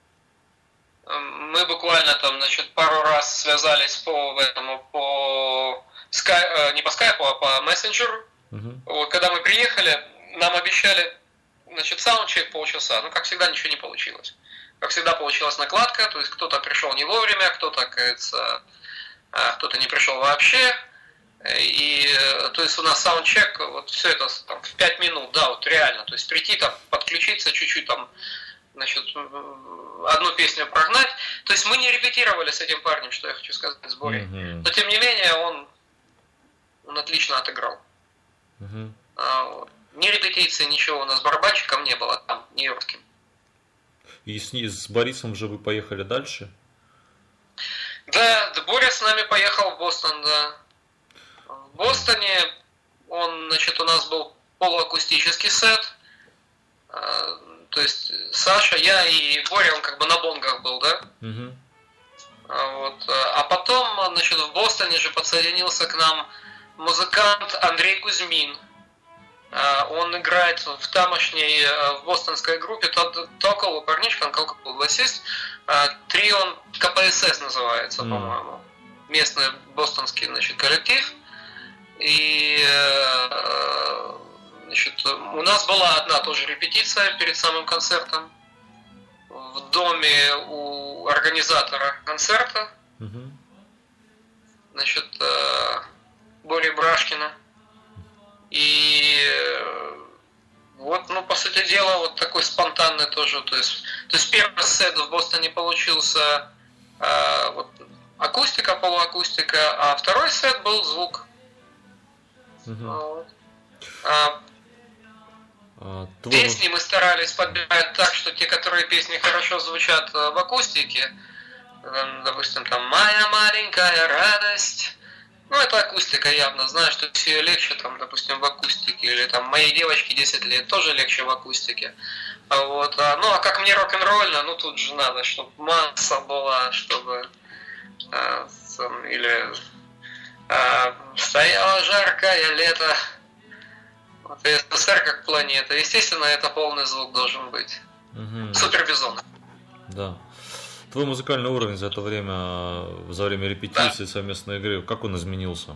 Мы буквально там, значит, пару раз связались по не по скайпу, а по мессенджеру. Вот, когда мы приехали, нам обещали, значит, саундчек полчаса. Ну, как всегда, ничего не получилось. Как всегда, получилась накладка, то есть кто-то пришел не вовремя, кто-то, кажется, кто-то не пришел вообще. И, то есть, у нас саундчек, вот все это там, в 5 минут, да, вот реально. То есть, прийти там, подключиться, чуть-чуть там, значит, одну песню прогнать. То есть, мы не репетировали с этим парнем, что я хочу сказать, в сборе. Но, тем не менее, он отлично отыграл. Вот. Ни репетиции, ничего у нас с барабанщиком не было там, нью-йоркским. И с Борисом же вы поехали дальше? Да, Боря с нами поехал в Бостон, да. В Бостоне значит, у нас был полуакустический сет. То есть Саша, я и Боря, он как бы на бонгах был, да? Вот. А потом, значит, в Бостоне же подсоединился к нам музыкант Андрей Кузьмин. Он играет в тамошней, в бостонской группе, толковый парнишка, он толковый басист. Трио КПСС называется, по-моему. Местный бостонский, значит, коллектив. И, значит, у нас была одна тоже репетиция перед самым концертом в доме у организатора концерта. Значит, Бори Брашкина. И вот, ну, по сути дела, вот такой спонтанный тоже. То есть первый сет в Бостоне получился вот, акустика, полуакустика, а второй сет был звук. Песни мы старались подбирать так, что те, которые песни хорошо звучат в акустике, допустим, там «Моя маленькая радость», ну, это акустика явно, знаешь, что все легче, там, допустим, в акустике, или там «Моей девочке 10 лет» тоже легче в акустике. Вот. Ну, а как мне рок-н-ролльно, ну, тут же надо, чтобы масса была, чтобы или стояло жаркое лето, вот, и СССР как планета. Естественно, это полный звук должен быть. Супербизон. Да. Твой музыкальный уровень за время репетиции, совместной игры, как он изменился?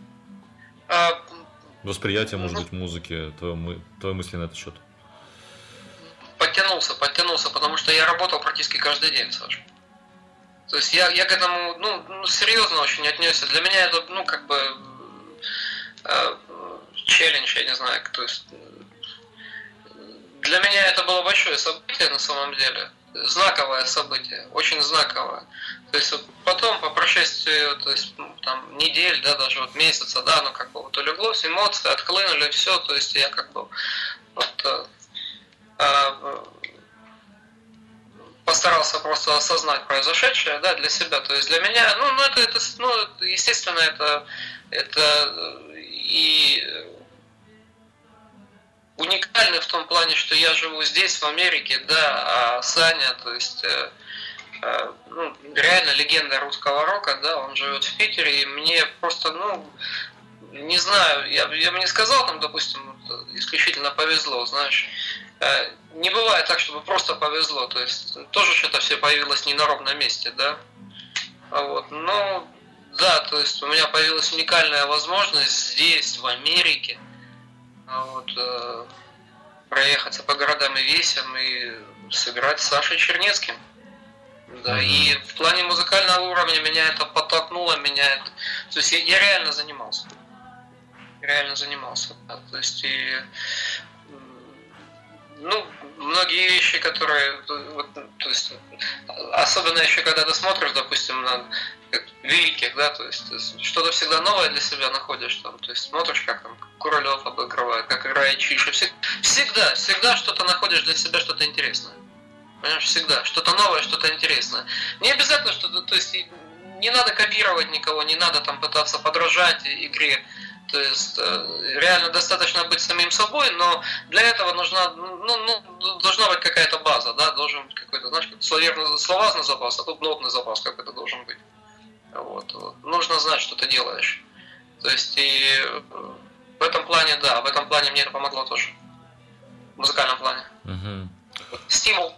Восприятие, может быть, музыки, твои мысли на этот счет? Подтянулся, потому что я работал практически каждый день, Саша. То есть я к этому, ну, серьезно очень отнесся. Для меня это, ну, как бы челлендж, я не знаю, то есть для меня это было большое событие на самом деле. Знаковое событие, очень знаковое. То есть вот потом, по прошествии, то есть, там, недель, да, даже вот месяца, да, ну, как бы вот улеглось, эмоции отхлынули, все, то есть я как бы вот, постарался просто осознать произошедшее, да, для себя. То есть для меня, ну, естественно, это и уникально в том плане, что я живу здесь, в Америке, да, а Саня, то есть, ну, реально легенда русского рока, да, он живет в Питере, и мне просто, ну, не знаю, я бы не сказал, там, допустим, исключительно повезло, знаешь, не бывает так, чтобы просто повезло, то есть, тоже что-то все появилось не на ровном месте, да, вот, но, да, то есть, у меня появилась уникальная возможность здесь, в Америке, вот, проехаться по городам и весям и сыграть с Сашей Чернецким. Да, и в плане музыкального уровня меня это подтолкнуло, то есть я реально занимался. Да, то есть и, ну, многие вещи, которые, вот, то есть, особенно еще когда ты смотришь, допустим, на великих, да, то есть что-то всегда новое для себя находишь там, то есть смотришь, как там Куралев обыгрывает, как играет Чиша, всегда что-то находишь для себя, что-то интересное. Понимаешь, всегда. Что-то новое, что-то интересное. Не обязательно что-то, то есть не надо копировать никого, не надо там пытаться подражать игре. То есть реально достаточно быть самим собой, но для этого должна быть какая-то база, да, должен быть какой-то, знаешь, словарный запас, а тут нотный запас какой-то должен быть. Вот. Нужно знать, что ты делаешь. То есть и в этом плане, да, в этом плане мне это помогло тоже. В музыкальном плане. Угу. Стимул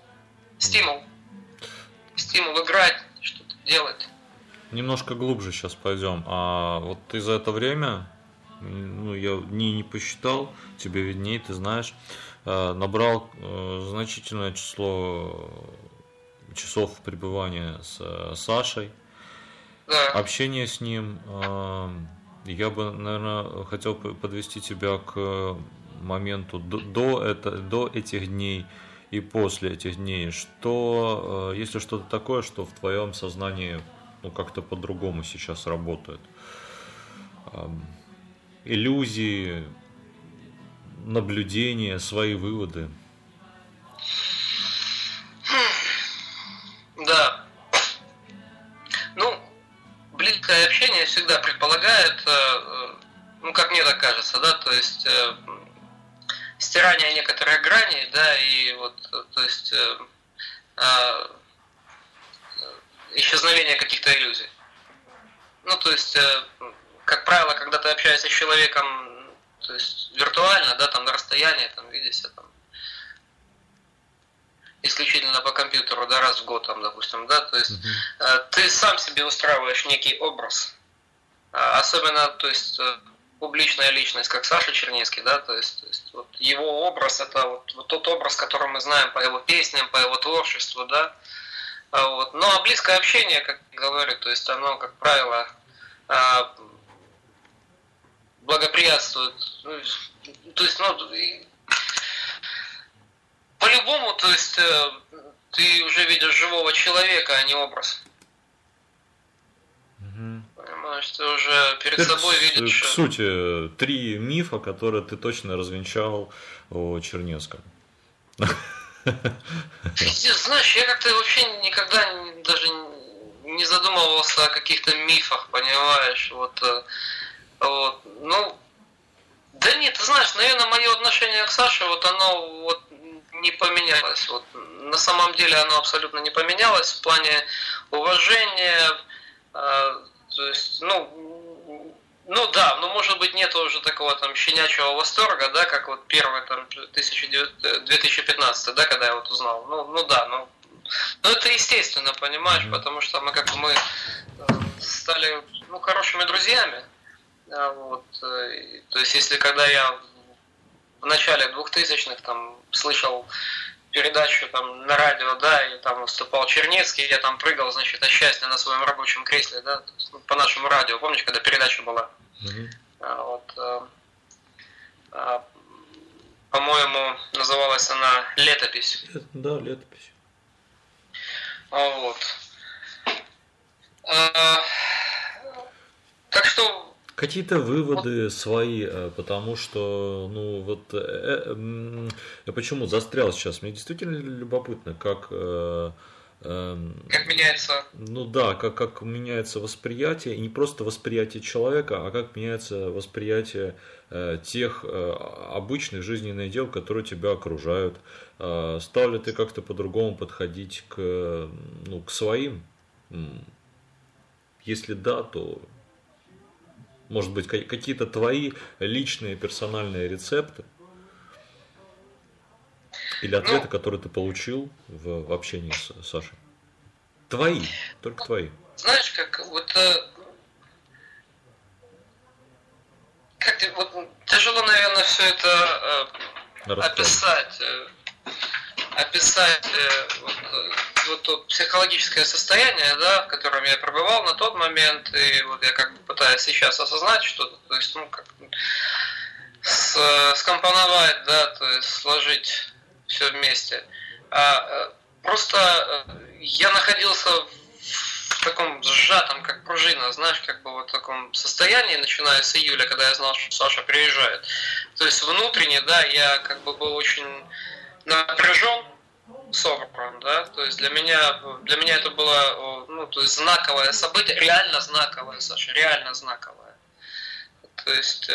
играть, что-то делать. Немножко глубже сейчас пойдем. А вот ты за это время, ну, я не посчитал, тебе виднее, ты знаешь, набрал значительное число часов пребывания с Сашей, Да. общение с ним. Я бы, наверное, хотел подвести тебя к моменту до этих дней и после этих дней. Что, если что-то такое, что в твоем сознании, ну, как-то по-другому сейчас работает? Иллюзии, наблюдения, свои выводы. Да. Ну, близкое общение всегда предполагает, ну, как мне так кажется, да, то есть стирание некоторых граней, да, и вот, то есть исчезновение каких-то иллюзий. Ну, то есть, как правило, когда ты общаешься с человеком, то есть виртуально, да, там на расстоянии, там, видишься, там, исключительно по компьютеру, да, раз в год, там, допустим, да, то есть ты сам себе устраиваешь некий образ, особенно, то есть публичная личность, как Саша Чернецкий, да, то есть вот его образ, это вот тот образ, который мы знаем по его песням, по его творчеству, да, вот. Ну, а близкое общение, как говорю, то есть оно, как правило, благоприятствует, то есть, ну, по-любому, то есть ты уже видишь живого человека, а не образ. Понимаешь, ты уже перед собой видишь... К сути, 3 мифа, которые ты точно развенчал о Чернецком. Знаешь, я как-то вообще никогда даже не задумывался о каких-то мифах, понимаешь, вот, ну, да нет, ты знаешь, наверное, мое отношение к Саше, вот оно вот не поменялось, вот, на самом деле оно абсолютно не поменялось в плане уважения, то есть, ну да, но может быть нет уже такого там щенячьего восторга, да, как вот первый там 2015, да, когда я вот узнал. Ну да, ну это естественно, понимаешь, потому что мы стали, ну, хорошими друзьями. Вот, то есть если когда я в начале 2000-х там слышал передачу там на радио, да, и там выступал Чернецкий, я там прыгал, значит, от счастья на своем рабочем кресле, да, то есть, ну, по нашему радио, помнишь, когда передача была? По-моему, называлась она «Летопись». Да, «Летопись». Вот. Так что... Какие-то выводы свои, потому что, ну, вот, я почему застрял сейчас, мне действительно любопытно, как меняется? Ну да, как меняется восприятие, и не просто восприятие человека, а как меняется восприятие тех обычных жизненных дел, которые тебя окружают. Стал ли ты как-то по-другому подходить к своим? Если да, то, может быть, какие-то твои личные персональные рецепты или ответы, которые ты получил в общении с Сашей? Твои, только твои. Знаешь, как вот, вот тяжело, наверное, все это описать вот то психологическое состояние, да, в котором я пребывал на тот момент, и вот я как бы пытаюсь сейчас осознать что-то, то есть, ну, как скомпоновать, да, то есть сложить все вместе. Просто я находился в таком сжатом, как пружина, знаешь, как бы вот в таком состоянии, начиная с июля, когда я знал, что Саша приезжает. То есть внутренне, да, я как бы был очень напряжен, собран, да, то есть для меня это было, ну, то есть знаковое событие, реально знаковое, Саша, реально знаковое. то есть,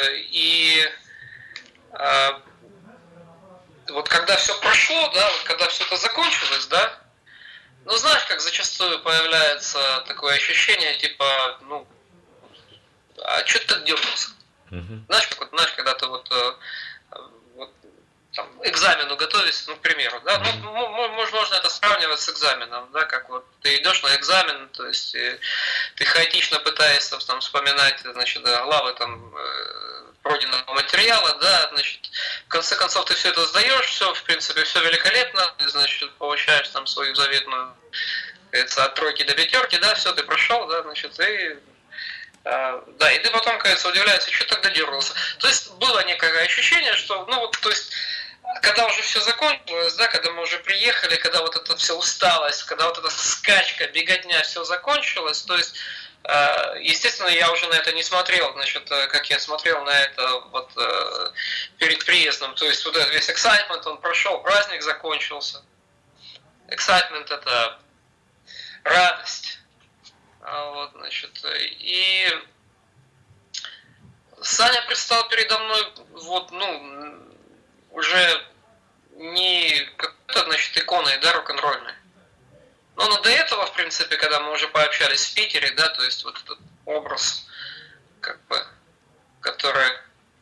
вот когда все прошло, да, вот когда все это закончилось, да, ну, знаешь, как зачастую появляется такое ощущение, типа, ну, а что ты так дергался? Знаешь, как вот, знаешь, когда ты вот там, экзамену готовишься, ну, к примеру, да, ну, можно это сравнивать с экзаменом, да, как вот ты идешь на экзамен, то есть ты хаотично пытаешься там вспоминать, значит, главы там пройденного материала, да, значит, в конце концов ты все это сдаешь, все, в принципе, все великолепно, ты, значит, получаешь там свою заветную, от 3 до 5, да, все, ты прошел, да, значит, и да, и ты потом, кажется, удивляешься, что тогда дергался. То есть было некое ощущение, что, ну вот, то есть, когда уже все закончилось, да, когда мы уже приехали, когда вот эта вся усталость, когда вот эта скачка, беготня, все закончилось, то есть, естественно, я уже на это не смотрел, значит, как я смотрел на это вот перед приездом, то есть вот этот весь excitement, он прошел, праздник закончился. Excitement — это радость. Вот, значит, и Саня предстал передо мной вот, ну, уже не какой-то, значит, иконой, да, рок-н-ролльной. Но до этого, в принципе, когда мы уже пообщались в Питере, да, то есть вот этот образ, как бы, который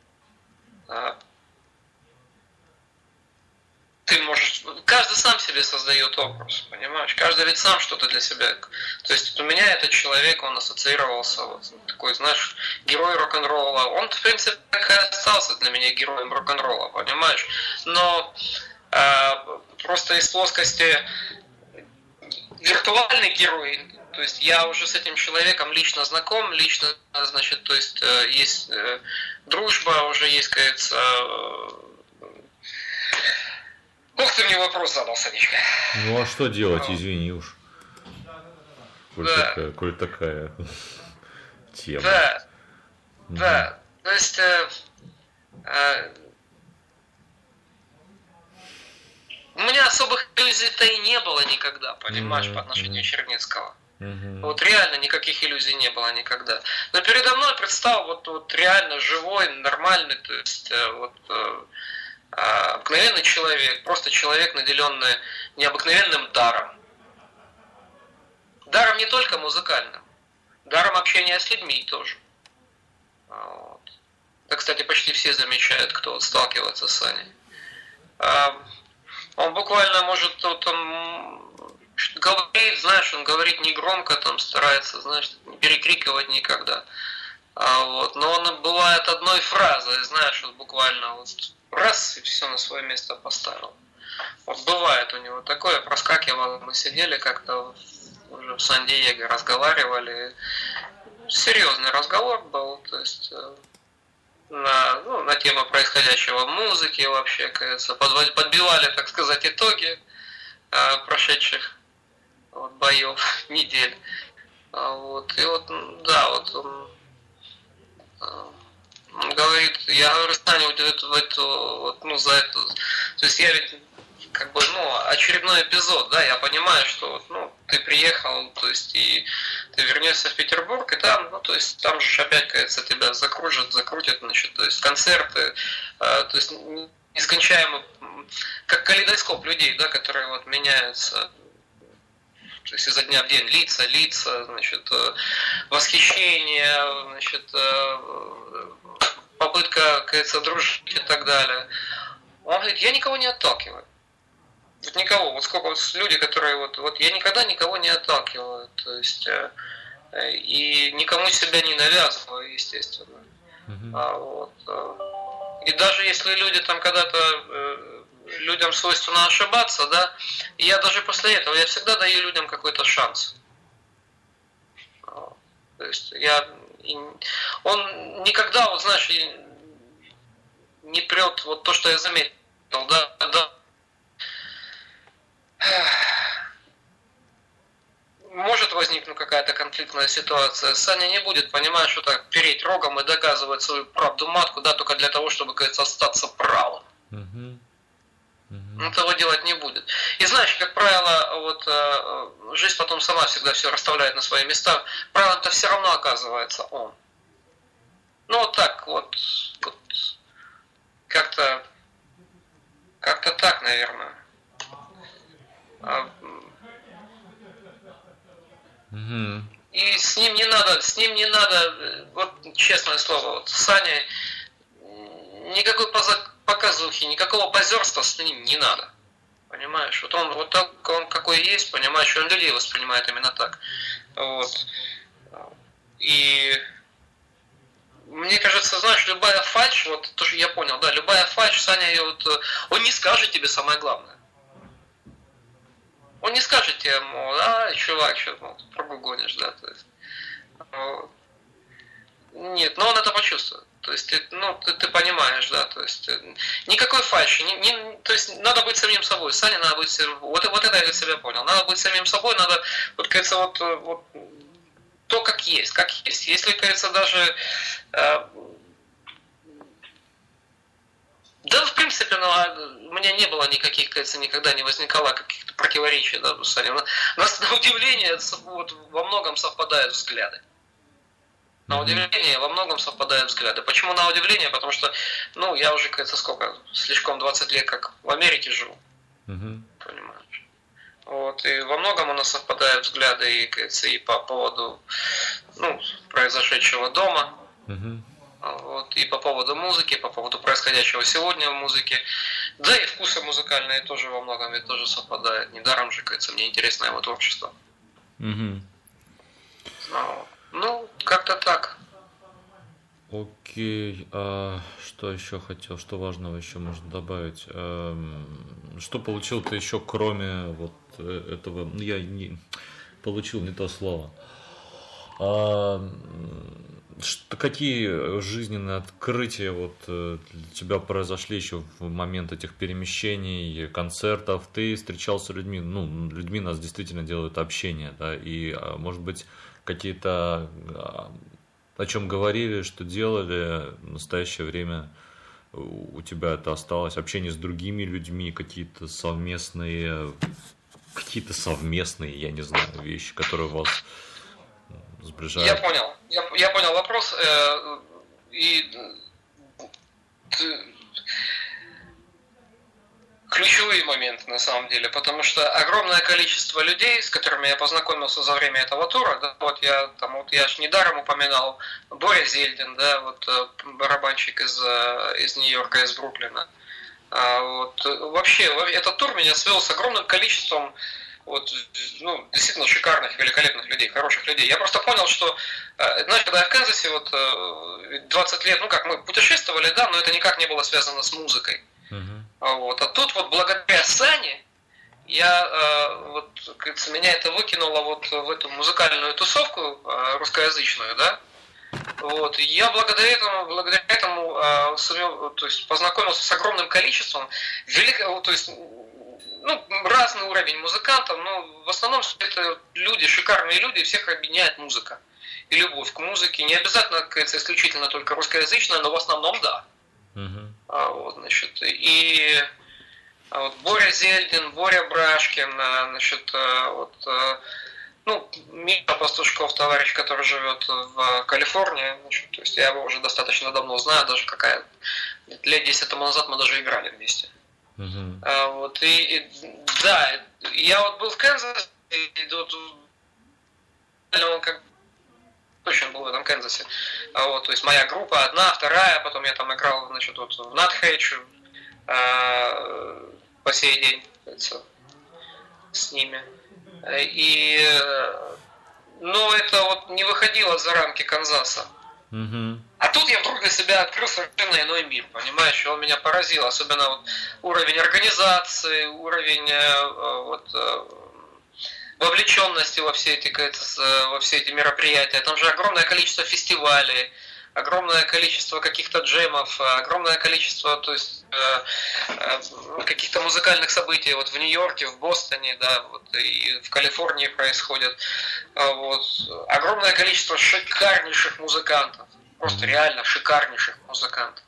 ты можешь, каждый сам себе создает образ, понимаешь? Каждый ведь сам что-то для себя. То есть у меня этот человек, он ассоциировался, вот такой, знаешь, герой рок-н-ролла. Он, в принципе, так и остался для меня героем рок-н-ролла, понимаешь? Но просто из плоскости виртуальный герой, то есть я уже с этим человеком лично знаком, лично, значит, то есть есть дружба, уже есть, кажется. Ух, ты мне вопрос задал, Санечка. Ну а что делать, извини уж. Коль такая тема. Да, да. То есть у меня особых иллюзий-то и не было никогда, понимаешь, по отношению Чернецкого. Вот реально никаких иллюзий не было никогда. Но передо мной предстал вот реально живой, нормальный, то есть вот обыкновенный человек, просто человек, наделенный необыкновенным даром. Даром не только музыкальным, даром общения с людьми тоже. Вот. Это, кстати, почти все замечают, кто вот сталкивается с Саней. Он буквально может там говорит, знаешь, он говорит не громко, там старается, знаешь, не перекрикивать никогда. Вот. Но он бывает одной фразой, знаешь, вот буквально вот раз и все на свое место поставил. Вот бывает у него такое, проскакивало, мы сидели как-то уже в Сан-Диего, разговаривали. Серьезный разговор был, то есть на тему происходящего в музыке вообще, кажется, подбивали, так сказать, итоги прошедших вот, боев, недель. Вот, и вот, да, вот он говорит, я говорю, Саня, за эту, то есть я ведь как бы, очередной эпизод, да, я понимаю, что, ты приехал, то есть, и ты вернешься в Петербург, и там, то есть, там же опять, кажется, тебя закрутят, значит, то есть, концерты, то есть, нескончаемо, как калейдоскоп людей, да, которые вот меняются, то есть, изо дня в день, лица, значит, восхищение, значит, попытка, кажется, дружить и так далее. Он говорит, я никого не отталкиваю. Вот никого. Вот сколько вот люди, которые вот я никогда никого не отталкиваю. То есть и никому себя не навязываю, естественно. И даже если люди там когда-то людям свойственно ошибаться, да, и я даже после этого, я всегда даю людям какой-то шанс. То есть он никогда, вот знаешь, не прет вот то, что я заметил, да. Может возникнуть какая-то конфликтная ситуация. Саня не будет, понимаешь, что так переть рогом и доказывать свою правду матку, да, только для того, чтобы, кажется, остаться правым. Он этого делать не будет. И знаешь, как правило, вот жизнь потом сама всегда все расставляет на свои места. Правильно-то все равно оказывается он. Ну, вот так, вот как-то так, наверное. Угу. И с ним не надо, вот честное слово, вот Саня, никакой показухи, никакого позерства с ним не надо. Понимаешь? Вот он вот так, он какой есть, понимаешь, он людей воспринимает именно так. Вот. И мне кажется, знаешь, любая фальшь, вот то, что я понял, да, любая фальшь, Саня ее вот, он не скажет тебе самое главное. Он не скажет тебе, мол, чувак, что ты пробу гонишь, да, то есть. Вот. Нет, но он это почувствует. То есть, ты понимаешь, да, то есть, никакой фальши, то есть, надо быть самим собой, Саня надо быть, вот это я для себя понял, надо быть самим собой, надо, вот, кажется, вот то, как есть, если, кажется, даже, да, в принципе, у меня не было никаких, кажется, никогда не возникало каких-то противоречий, да, с Саней. У нас, на удивление, вот, во многом совпадают взгляды. На удивление во многом совпадают взгляды. Почему на удивление? Потому что, я уже, кажется, слишком 20 лет как в Америке живу. Понимаешь? Вот, и во многом у нас совпадают взгляды, и, кажется, и по поводу, произошедшего дома, вот, и по поводу музыки, по поводу происходящего сегодня в музыке. Да, и вкусы музыкальные тоже во многом ведь тоже совпадают. Недаром же, кажется, мне интересно его творчество. Как-то так. Окей, а что еще хотел, что важного еще можно добавить? Что получил ты еще, кроме вот этого? Я не получил не то слово. Какие жизненные открытия вот для тебя произошли еще в момент этих перемещений, концертов? Ты встречался с людьми, людьми нас действительно делают общение, да, и, может быть, какие-то, о чем говорили, что делали, в настоящее время у тебя это осталось, общение с другими людьми, какие-то совместные, я не знаю, вещи, которые вас сближают. Я понял вопрос. Ключевые моменты на самом деле, потому что огромное количество людей, с которыми я познакомился за время этого тура, да, я ж недаром упоминал Боря Зельдин, да, вот барабанщик из Нью-Йорка, из Бруклина. Вообще этот тур меня свел с огромным количеством действительно шикарных, великолепных людей, хороших людей. Я просто понял, что, знаешь, когда я в Канзасе 20 лет, мы путешествовали, да, но это никак не было связано с музыкой. А тут благодаря Сане меня это выкинуло в эту музыкальную тусовку русскоязычную, да. И я благодаря этому сумел, то есть познакомился с огромным количеством разный уровень музыкантов, но в основном это люди, шикарные люди, всех объединяет музыка и любовь к музыке. Не обязательно, кажется, исключительно только русскоязычная, но в основном да. Боря Зельдин, Боря Брашкин, Миша Пастушков, товарищ, который живет в Калифорнии, то есть я его уже достаточно давно знаю, даже лет 10 тому назад мы даже играли вместе. Да, я был в Канзасе, он точно был в этом Канзасе. То есть моя группа одна, вторая, потом я там играл, в Натхейдж по сей день с ними. Это не выходило за рамки Канзаса. А тут я вдруг для себя открыл совершенно иной мир, понимаешь, он меня поразил, особенно уровень организации, уровень вовлеченности во все эти мероприятия. Там же огромное количество фестивалей, огромное количество каких-то джемов, огромное количество, то есть каких-то музыкальных событий в Нью-Йорке, в Бостоне, да, и в Калифорнии происходит. Огромное количество шикарнейших музыкантов, просто реально шикарнейших музыкантов.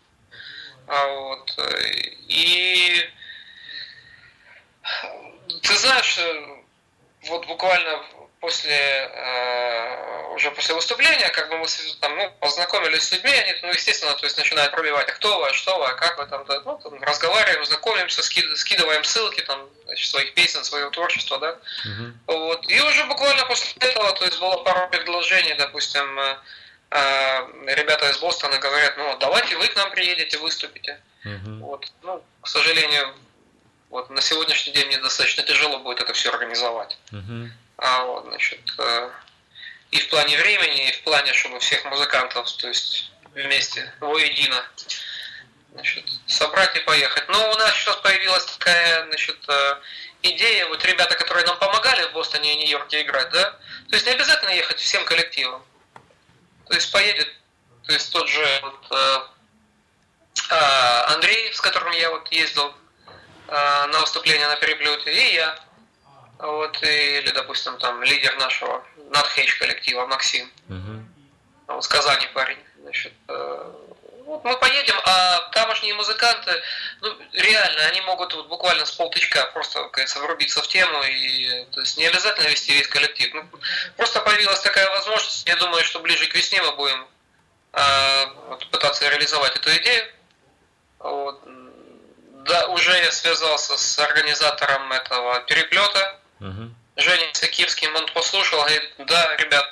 И ты знаешь, буквально уже после выступления, как бы мы там, ну, познакомились с людьми, они, ну, естественно, то есть начинают пробивать, а кто вы, что вы, как вы там, да, ну, там разговариваем, знакомимся, скидываем ссылки там, значит, своих песен, своего творчества, да. Вот. И уже буквально после этого, то есть было пару предложений, допустим, ребята из Бостона говорят, ну, давайте вы к нам приедете, выступите. Вот. Ну, к сожалению, вот на сегодняшний день мне достаточно тяжело будет это все организовать. Вот, значит, и в плане времени, и в плане, чтобы всех музыкантов, то есть вместе, воедино, значит, собрать и поехать. Но у нас сейчас появилась такая, значит, идея, вот ребята, которые нам помогали в Бостоне и Нью-Йорке играть, да, то есть не обязательно ехать всем коллективом. То есть поедет, то есть тот же вот, Андрей, с которым я вот ездил на выступление на переплете, и я. Вот, или, допустим, там лидер нашего Надхейдж коллектива Максим. Он с Казани парень. Значит, вот мы поедем, а тамошние музыканты, ну, реально, они могут вот буквально с полтычка просто, кажется, врубиться в тему, и то есть не обязательно вести весь коллектив. Ну, просто появилась такая возможность, я думаю, что ближе к весне мы будем вот, пытаться реализовать эту идею. Вот. Да, уже я связался с организатором этого переплета, Женей Сакирским, он послушал, говорит, да, ребят,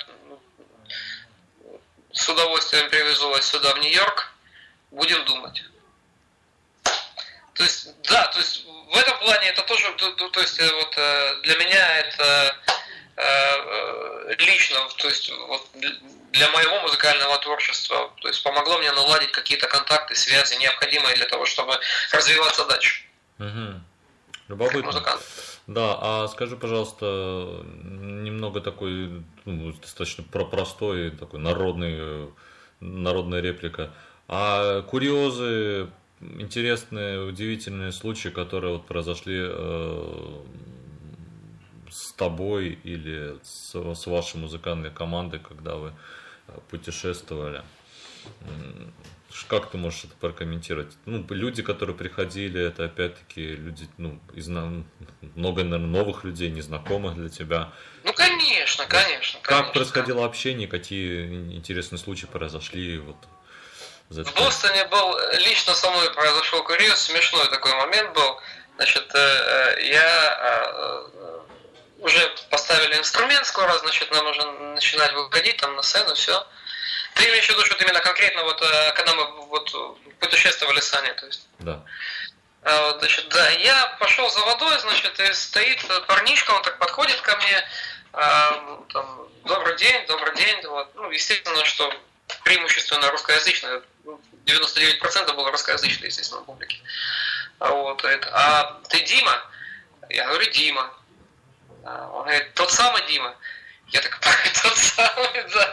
с удовольствием привезу вас сюда, в Нью-Йорк, будем думать. То есть, да, то есть в этом плане это тоже, то есть вот для меня это лично, то есть вот для моего музыкального творчества, то есть помогло мне наладить какие-то контакты, связи, необходимые для того, чтобы развиваться дальше. Любопытно. Да, а скажи, пожалуйста, немного такой, ну, достаточно простой, такой народная реплика. А курьезы, интересные, удивительные случаи, которые вот произошли с тобой или с вашей музыкальной командой, когда вы путешествовали. Как ты можешь это прокомментировать? Ну, люди, которые приходили, это опять-таки люди, ну, много, наверное, новых людей, незнакомых для тебя. Ну, конечно. Как происходило общение, какие интересные случаи произошли? Вот, в Бостоне был, лично со мной произошел курьез, смешной такой момент был. Значит, я уже поставили инструмент, скоро, значит, нам нужно начинать выходить там на сцену, все. Ты имеешь в виду, что именно конкретно вот, когда мы вот путешествовали с Аней, то есть? Да. Значит, да, я пошел за водой, значит, и стоит парнишка, он так подходит ко мне, там, добрый день, вот, ну, естественно, что преимущественно русскоязычное, 99% было русскоязычное, естественно, в публике. Вот, а ты Дима? Я говорю, Дима. Он говорит, тот самый Дима. Я так, тот самый, да,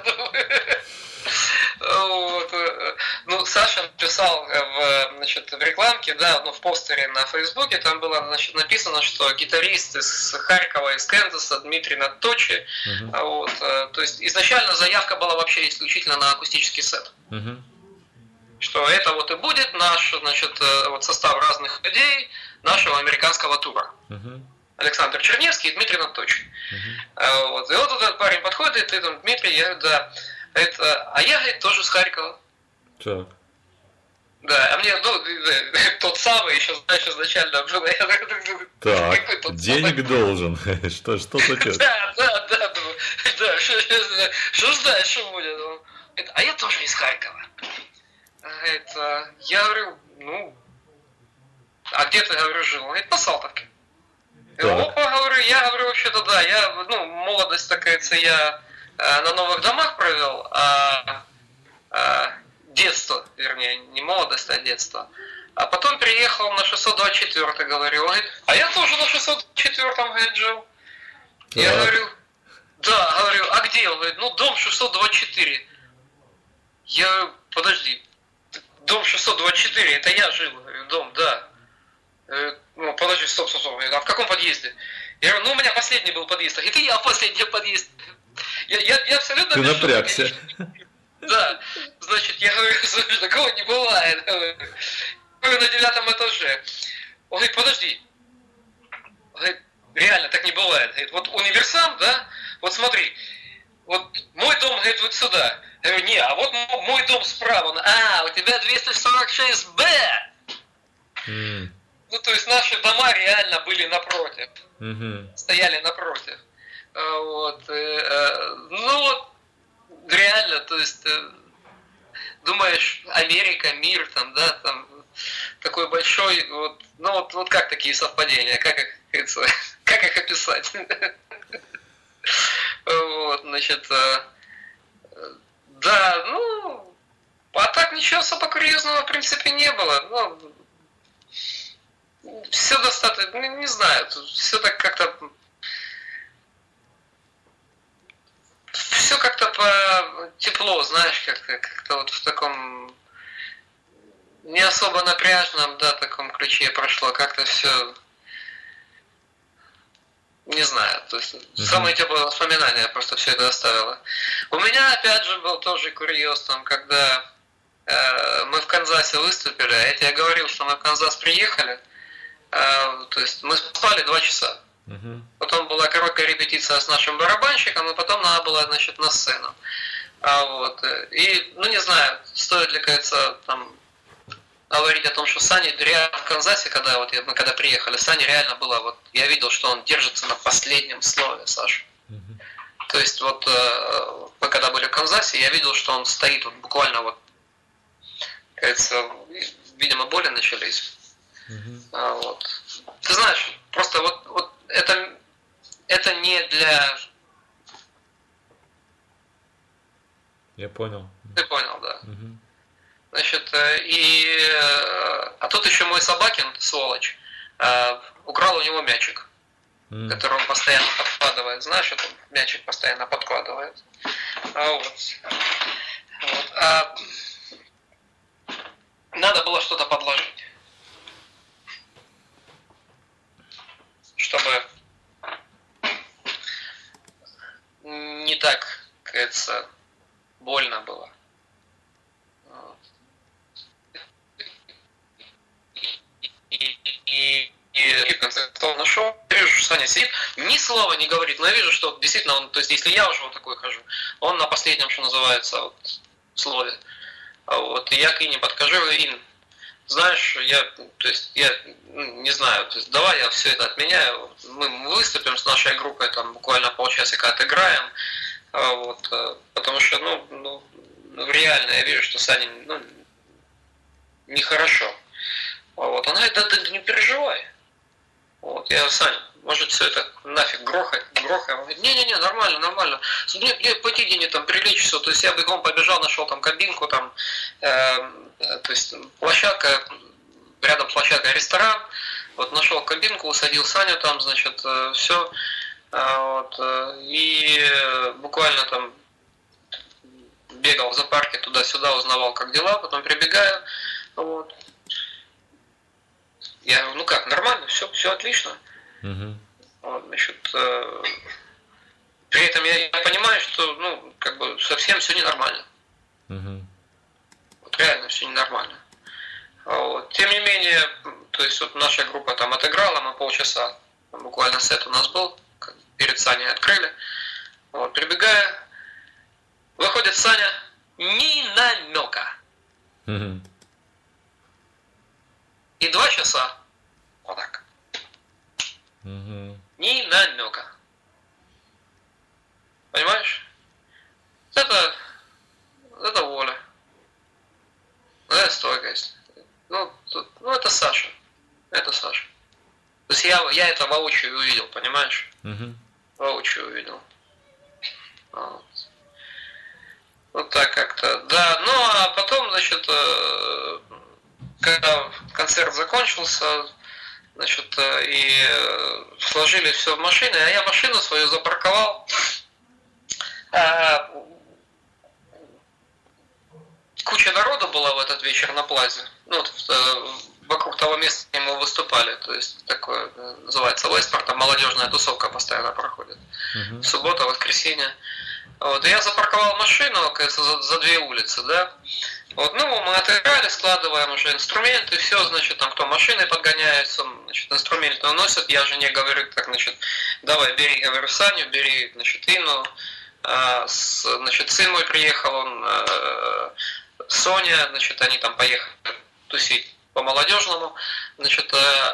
вот. Ну, Саша написал значит, в рекламке, да, ну, в постере на Фейсбуке, там было, значит, написано, что гитарист из Харькова, из Канзаса, Дмитрий Надточи. Вот, то есть изначально заявка была вообще исключительно на акустический сет. Что это вот и будет наш, значит, вот состав разных людей нашего американского тура. Александр Черневский и Дмитрий Надточи. Вот. И вот этот парень подходит, и там, Дмитрий, я говорю, да. А я, говорит, тоже с Харькова. Так. Да, а мне, ну, тот самый еще, знаешь, изначально был. Так, денег должен. Что случилось? Да, что ж дальше будет? А я тоже из Харькова. Я говорю, ну, а где ты, говорю, жил? Он говорит, на Салтовке. Опа, говорю, я говорю, вообще-то да, я, ну, молодость, так говорится, я на новых домах провел, детство, вернее, не молодость, а детство. А потом приехал на 624, говорю, он говорит, а я тоже на 624-м, говорит, жил. Я говорю, да, говорю, а где? Он говорит, ну, дом 624. Я говорю, подожди, дом 624, это я жил, говорю, дом, да. Ну, подожди, стоп, а в каком подъезде? Я говорю, ну, у меня последний был подъезд. И я в последний подъезд. Я абсолютно... Ты напрягся. Да, значит, я говорю, слушай, такого не бывает. Я говорю, на 9 этаже. Он говорит, подожди. Он говорит, реально, так не бывает. Говорит, вот универсам, да, вот смотри, вот мой дом, говорит, вот сюда. Я говорю, не, а вот мой дом справа. У тебя 246Б. Ну, то есть наши дома реально были напротив. Стояли напротив. Вот. Ну, вот, реально, то есть, думаешь, Америка, мир, там, да, там, такой большой, вот, ну, вот как такие совпадения, как их описать? Вот, значит, да, ну, а так ничего особо курьезного, в принципе, не было. Ну, все достаточно, не знаю, все так как-то... Все как-то по тепло, знаешь, как-то вот в таком не особо напряжном, да, таком ключе прошло, как-то все, не знаю, то есть самые теплые воспоминания просто все это оставило. У меня опять же был тоже курьез, там, когда мы в Канзасе выступили, я говорил, что мы в Канзас приехали, то есть мы спали 2 часа. Потом была короткая репетиция с нашим барабанщиком, и потом надо было, значит, на сцену. Вот. И, ну не знаю, стоит ли, кажется, там говорить о том, что Сани реально в Канзасе, когда мы когда приехали, Сани реально было, вот я видел, что он держится на последнем слове, Саша. То есть вот мы когда были в Канзасе, я видел, что он стоит вот буквально вот, кажется, видимо, боли начались. Вот. Ты знаешь, просто вот это не для... Я понял. Ты понял, да. Значит, а тут еще мой Собакин, сволочь, украл у него мячик, который он постоянно подкладывает. Знаешь, это мячик постоянно подкладывает. Надо было что-то подложить, чтобы не так, кажется, больно было. И в конце концов нашел, я вижу, что Саня сидит, ни слова не говорит, но я вижу, что действительно он, то есть если я уже вот такой хожу, он на последнем, что называется, вот, слове. Вот, и я к Ине подхожу, Ин, знаешь, я не знаю, то есть давай я все это отменяю, мы выступим с нашей группой, там буквально полчасика отыграем, вот, потому что, реально я вижу, что Саня, нехорошо. Вот, она говорит, да ты не переживай. Вот, я, Саня, может все это нафиг грохаем. Он говорит, не, нормально. Мне пойти где-нибудь там прилечь все. То есть я бегом побежал, нашел там кабинку, там, то есть площадка, рядом площадка ресторан. Вот нашел кабинку, усадил Саню там, значит, все. Вот, и буквально там бегал в зоопарке туда-сюда, узнавал, как дела, потом прибегаю, вот. Я говорю, ну как, нормально, все отлично. Вот, значит, при этом я понимаю, что, как бы совсем все ненормально. Вот реально все ненормально. Вот. Тем не менее, то есть вот наша группа там отыграла, мы полчаса, буквально сет у нас был, перед Саней открыли. Вот, прибегая, выходит Саня, ни намека. И 2 часа. Вот так. Ни намека. Понимаешь? Это воля. Это стойкость. Это Саша. Это Саша. То есть я это воочию увидел, понимаешь? Воочию увидел. Вот так как-то. Да, а потом, значит, когда концерт закончился, значит, и сложили все в машины, а я машину свою запарковал. Куча народу была в этот вечер на плазе. Вокруг того места, где мы выступали. То есть такое называется Леспорт, там молодежная тусовка постоянно проходит. Суббота, воскресенье. Вот, и я запарковал машину, кажется, за 2 улицы, да. Вот, ну, мы отыграли, складываем уже инструменты, все, значит, там, кто машиной подгоняется, значит, инструменты уносят, я жене говорю, так, значит, давай, бери, говорю, Саню, бери, значит, Инну, значит, сын мой приехал, он, Соня, значит, они там поехали тусить по молодежному, значит,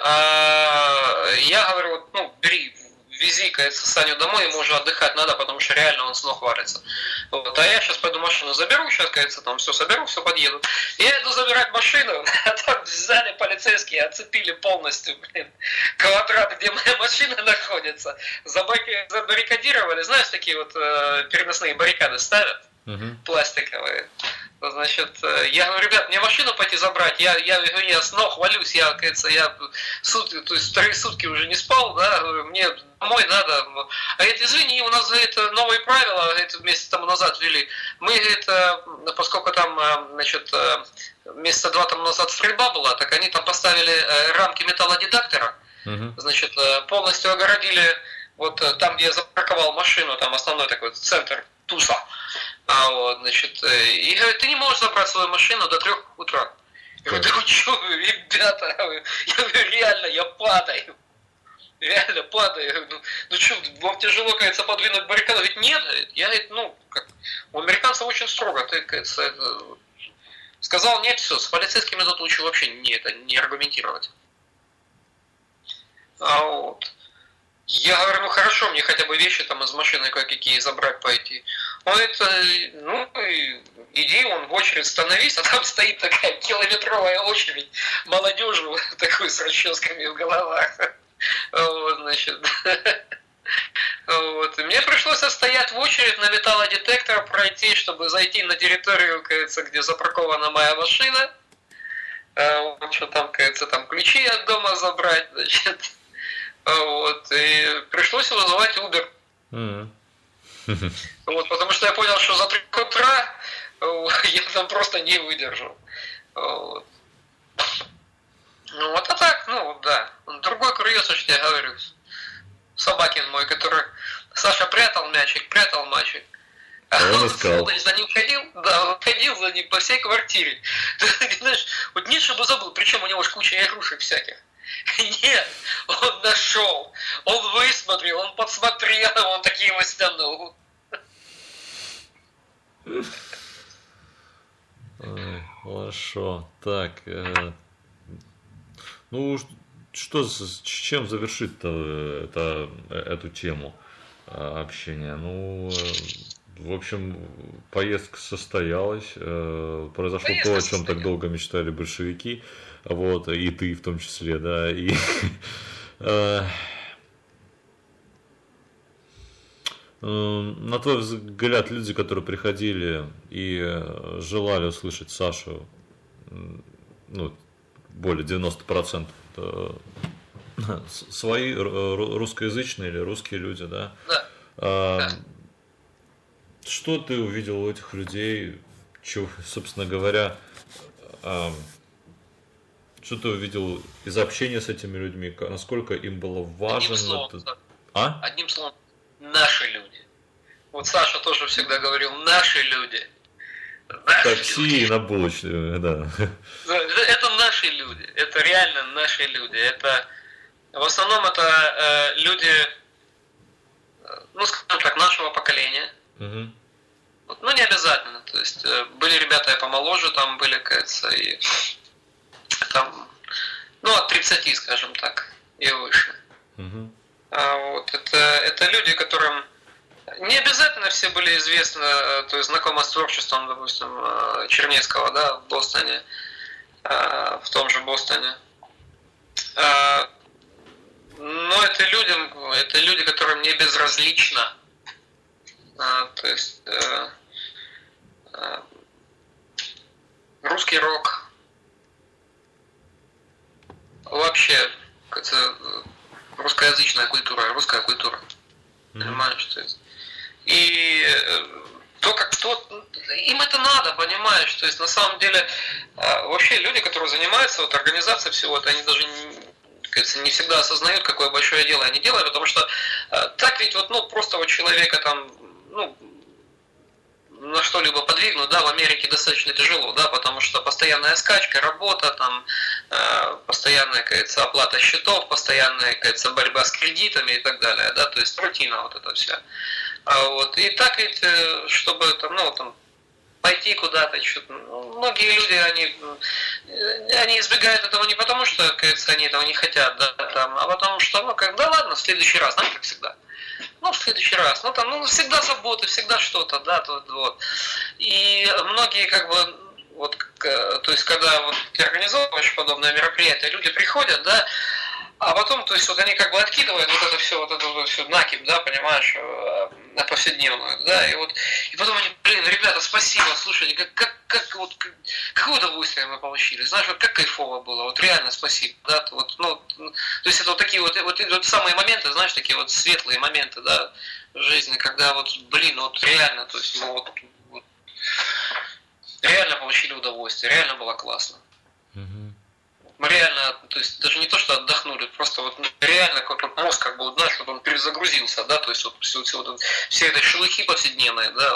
я говорю, ну, бери, вези, кажется, Саню домой, ему уже отдыхать надо, потому что реально он с ног варится. Вот, а я сейчас пойду машину заберу, сейчас, кажется, там все соберу, все подъеду. Я иду забирать машину, а там взяли полицейские, оцепили полностью, блин, квадрат, где моя машина находится, забаррикадировали, знаешь, такие вот переносные баррикады ставят, пластиковые. Значит, я говорю, ребят, мне машину пойти забрать, я с ног валюсь, кажется, я сутки, то есть 3 сутки уже не спал, да, мне домой надо. А говорит, извини, у нас, говорит, новые правила, говорит, месяц тому назад ввели. Мы, говорит, поскольку там, значит, месяца 2 тому назад стрельба была, так они там поставили рамки металлодетектора, значит, полностью огородили вот там, где я запарковал машину, там основной такой центр туса. Вот, значит, и говорит, ты не можешь забрать свою машину до 3 утра. Я говорю, да вы что, ребята, я говорю, реально, я падаю. Реально падаю. Я говорю, ну что, вам тяжело, кажется, подвинуть баррикаду? Говорит, нет, я, говорит, ну, как, у американцев очень строго, ты, кажется, сказал нет, все, с полицейскими тут лучше вообще не аргументировать. А вот. Я говорю, ну хорошо, мне хотя бы вещи там из машины кое-какие забрать пойти. Он говорит, ну иди, он в очередь становись, а там стоит такая километровая очередь молодежи, вот такой с расческами в головах. Вот, значит. Вот. И мне пришлось стоять в очередь на металлодетектор, пройти, чтобы зайти на территорию, кажется, где запаркована моя машина. Вот, что там, кажется, там ключи от дома забрать, значит. Вот, и пришлось вызывать Uber. Вот, потому что я понял, что за 3 утра я там просто не выдержу. Вот. Ну вот, а так, ну да. Другой курьез, что я говорю. Собакин мой, который Саша прятал мячик, а он за ним ходил, да, он ходил за ним по всей квартире. Ты знаешь, вот нет, чтобы забыл, причем у него же куча игрушек всяких. Нет, он нашел, он высмотрел, он подсмотрел, он такие его стянул. Хорошо, так, ну что, чем завершить-то эту тему общения? Ну, в общем, поездка состоялась, произошло то, о чем так долго мечтали большевики. Вот, и ты в том числе, да, и на твой взгляд, люди, которые приходили и желали услышать Сашу, ну, более 90% свои русскоязычные или русские люди, да? Да. Что ты увидел у этих людей, собственно говоря, что ты увидел из общения с этими людьми, насколько им было важно? Одним словом, наши люди. Вот Саша тоже всегда говорил, наши люди. Такси на булочную, да. Это наши люди, это реально наши люди. Это, в основном это люди, ну скажем так, нашего поколения. Ну не обязательно, то есть были ребята и помоложе, там были, кажется, и там, ну, от 30, скажем так, и выше. А вот, это люди, которым не обязательно все были известны, то есть знакомы с творчеством, допустим, Чернецкого, да, в Бостоне, в том же Бостоне. Но это люди, которым не безразлично, то есть русский рок, вообще русскоязычная культура, русская культура. Понимаешь, то есть. И им это надо, понимаешь, то есть на самом деле вообще люди, которые занимаются вот организацией всего это, они даже не всегда осознают, какое большое дело они делают, потому что так ведь вот, ну, просто вот человека там, ну, на что-либо подвигнуть, да, в Америке достаточно тяжело, да, потому что постоянная скачка, работа, там, постоянная, кажется, оплата счетов, постоянная, кажется, борьба с кредитами и так далее, да, то есть рутина вот эта вся. Вот. И так ведь, чтобы там, ну, там, пойти куда-то, что-то. Многие люди, они избегают этого не потому, что, кажется, они этого не хотят, да, там, а потому что, ну, как, да ладно, в следующий раз, знаете, как всегда. Ну, в следующий раз, ну, там, ну, всегда заботы, всегда что-то, да, вот. И многие, как бы, вот, то есть, когда вот ты организовываешь подобное мероприятие, люди приходят, да, а потом, то есть, вот они как бы откидывают вот это все накипь, да, понимаешь, на повседневную, да, и потом они, блин, ребята, спасибо, слушайте, какое удовольствие мы получили, знаешь, вот как кайфово было, вот реально спасибо, да, вот, ну, то есть, это вот такие вот самые моменты, знаешь, такие вот светлые моменты, да, в жизни, когда вот, блин, вот реально, то есть, мы вот реально получили удовольствие, реально было классно. Мы реально, то есть даже не то, что отдохнули, просто вот реально как мозг, как бы, знаешь, вот он перезагрузился, да, то есть вот все этой шелухи повседневной, да,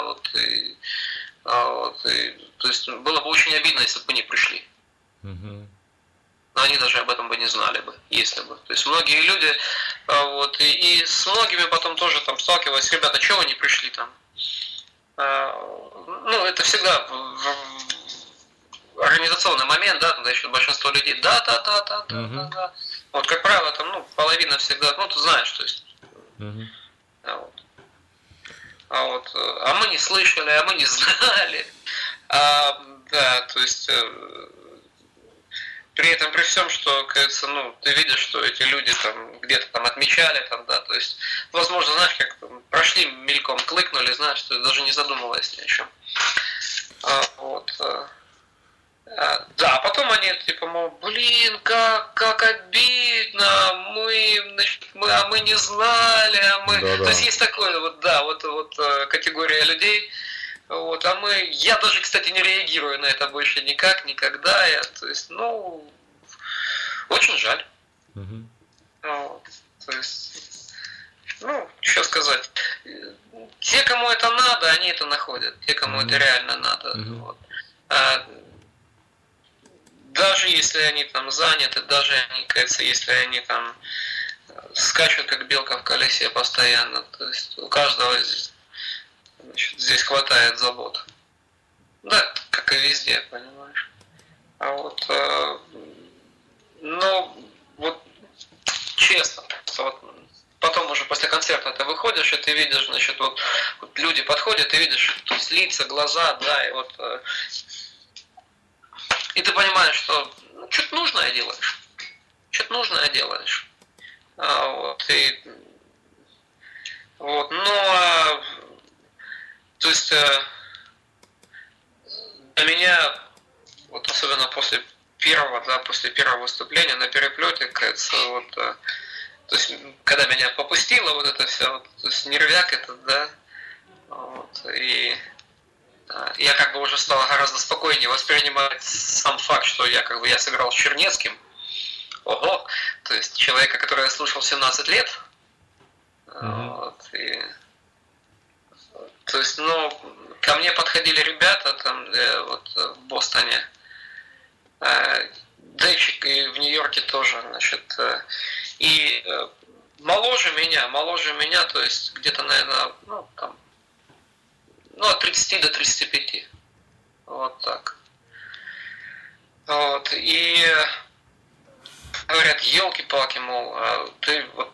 то есть было бы очень обидно, если бы мы не пришли. Но они даже об этом бы не знали бы, если бы. То есть многие люди, вот, и с многими потом тоже там сталкивались, ребята, чего вы не пришли там? Ну, это всегда организационный момент, да, тогда еще большинство людей, да. Вот, как правило, там, ну, половина всегда, ну, ты знаешь, то есть. А мы не слышали, а мы не знали. Да, то есть, при этом, при всем, что, кажется, ну, ты видишь, что эти люди там где-то там отмечали, там, да, то есть, возможно, знаешь, как там, прошли мельком, кликнули, знаешь, что даже не задумываясь ни о чем. Да, потом они типа, мол, блин, как обидно, мы не знали, Да. То есть есть такое вот, да, вот категория людей, вот, я даже, кстати, не реагирую на это больше никак, никогда, то есть, ну, очень жаль. Вот, то есть, ну, что сказать, те, кому это надо, они это находят, те, кому это реально надо, вот. Даже если они там заняты, даже, мне кажется, если они там скачут как белка в колесе постоянно, то есть у каждого здесь хватает забот. Да, как и везде, понимаешь. А вот, ну, вот честно, вот, потом уже после концерта ты выходишь, и ты видишь, значит, вот люди подходят, ты видишь, то есть лица, глаза, да, и вот. И ты понимаешь, что ну, что-то нужное делаешь. Что-то нужное делаешь. То есть для меня, вот особенно после первого выступления на переплете, кажется, вот, то есть, когда меня попустило вот это все, вот, то есть нервяк этот, да, вот, и я как бы уже стал гораздо спокойнее воспринимать сам факт, что я сыграл с Чернецким. Ого! То есть человека, который я слушал 17 лет. Вот, то есть, ну, ко мне подходили ребята там, вот в Бостоне, да и в Нью-Йорке тоже, значит, и моложе меня, то есть где-то, наверное, ну, там, от 30 до 35. Вот так. Вот. И говорят, елки-палки, мол, ты вот,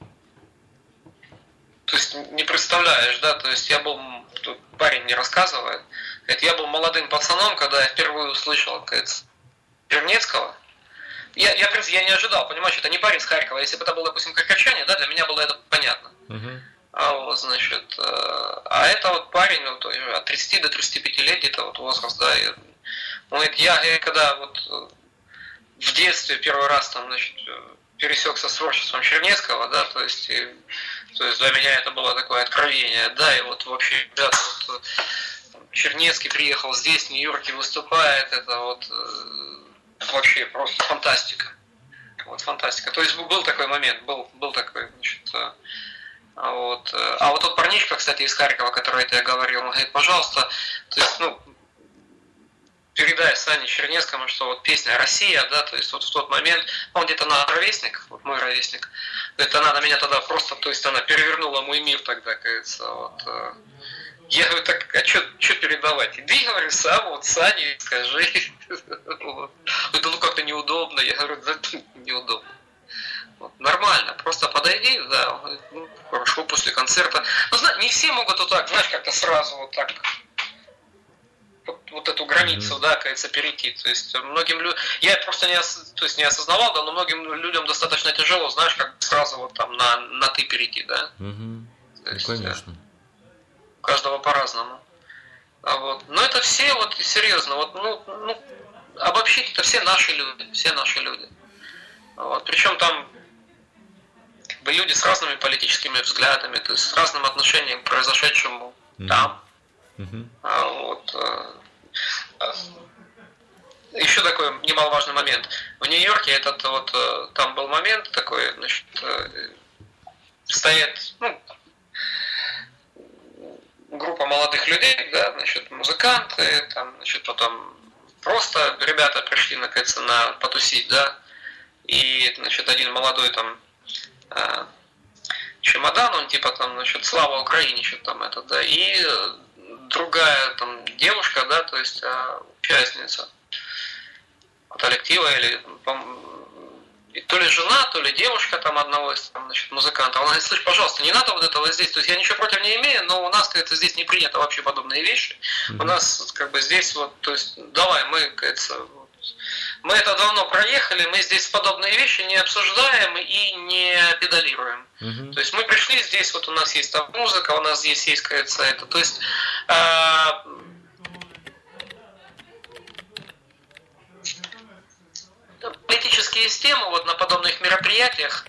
то есть не представляешь, да, то есть я был, тут парень мне рассказывает, говорит, я был молодым пацаном, когда я впервые услышал, говорит, Чернецкого. Я не ожидал, понимаешь, это не парень с Харькова. Если бы это был, допустим, харьковчане, да, для меня было это понятно. Значит, а это вот парень, вот, от 30 до 35 лет где-то вот возраст, да, и, говорит, я когда вот в детстве первый раз там, значит, пересекся с творчеством Чернецкого, да, то есть для меня это было такое откровение, да, и вот вообще, ребята, вот, Чернецкий приехал здесь, в Нью-Йорке выступает, это вот вообще просто фантастика. Вот фантастика. То есть был такой момент, был такой, значит, А вот тот парнишка, кстати, из Харькова, который я говорил, он говорит, пожалуйста, то есть, передай Сане Чернецкому, что вот песня «Россия», да, то есть вот в тот момент, он где-то на ровесник, вот мой ровесник, это она на меня тогда просто, то есть она перевернула мой мир тогда, кажется, вот. Я говорю, так, а что передавать? Иди, говорю, сам, вот Сане скажи. Это как-то неудобно. Я говорю, да неудобно. Нормально, просто подойди, да, хорошо, после концерта. Не все могут вот так, знаешь, как-то сразу вот так вот эту границу, да, кажется, перейти. То есть многим людям, я просто не осознавал, да, но многим людям достаточно тяжело, знаешь, как сразу вот там на ты перейти, да. То есть, конечно. У каждого по-разному. Но это все, вот серьезно, обобщить, это все наши люди. Причем там люди с разными политическими взглядами, то есть с разным отношением к произошедшему там. Еще такой немаловажный момент. В Нью-Йорке там был момент такой, значит, стоят, группа молодых людей, да, значит, музыканты, там, значит, потом просто ребята пришли, наконец-то, потусить, да, и, значит, один молодой там чемодан, он типа там, значит, слава Украине, что-то там это, да, и другая там девушка, да, то есть участница коллектива или то ли жена, то ли девушка там одного из там, значит, музыкантов. Она говорит, слышь, пожалуйста, не надо вот этого здесь. То есть я ничего против не имею, но у нас, кажется, здесь не принято вообще подобные вещи. У нас как бы здесь вот, то есть давай, мы это давно проехали, мы здесь подобные вещи не обсуждаем и не педалируем. То есть мы пришли здесь, вот у нас есть там музыка, у нас здесь есть, кажется, это. То есть политические темы вот на подобных мероприятиях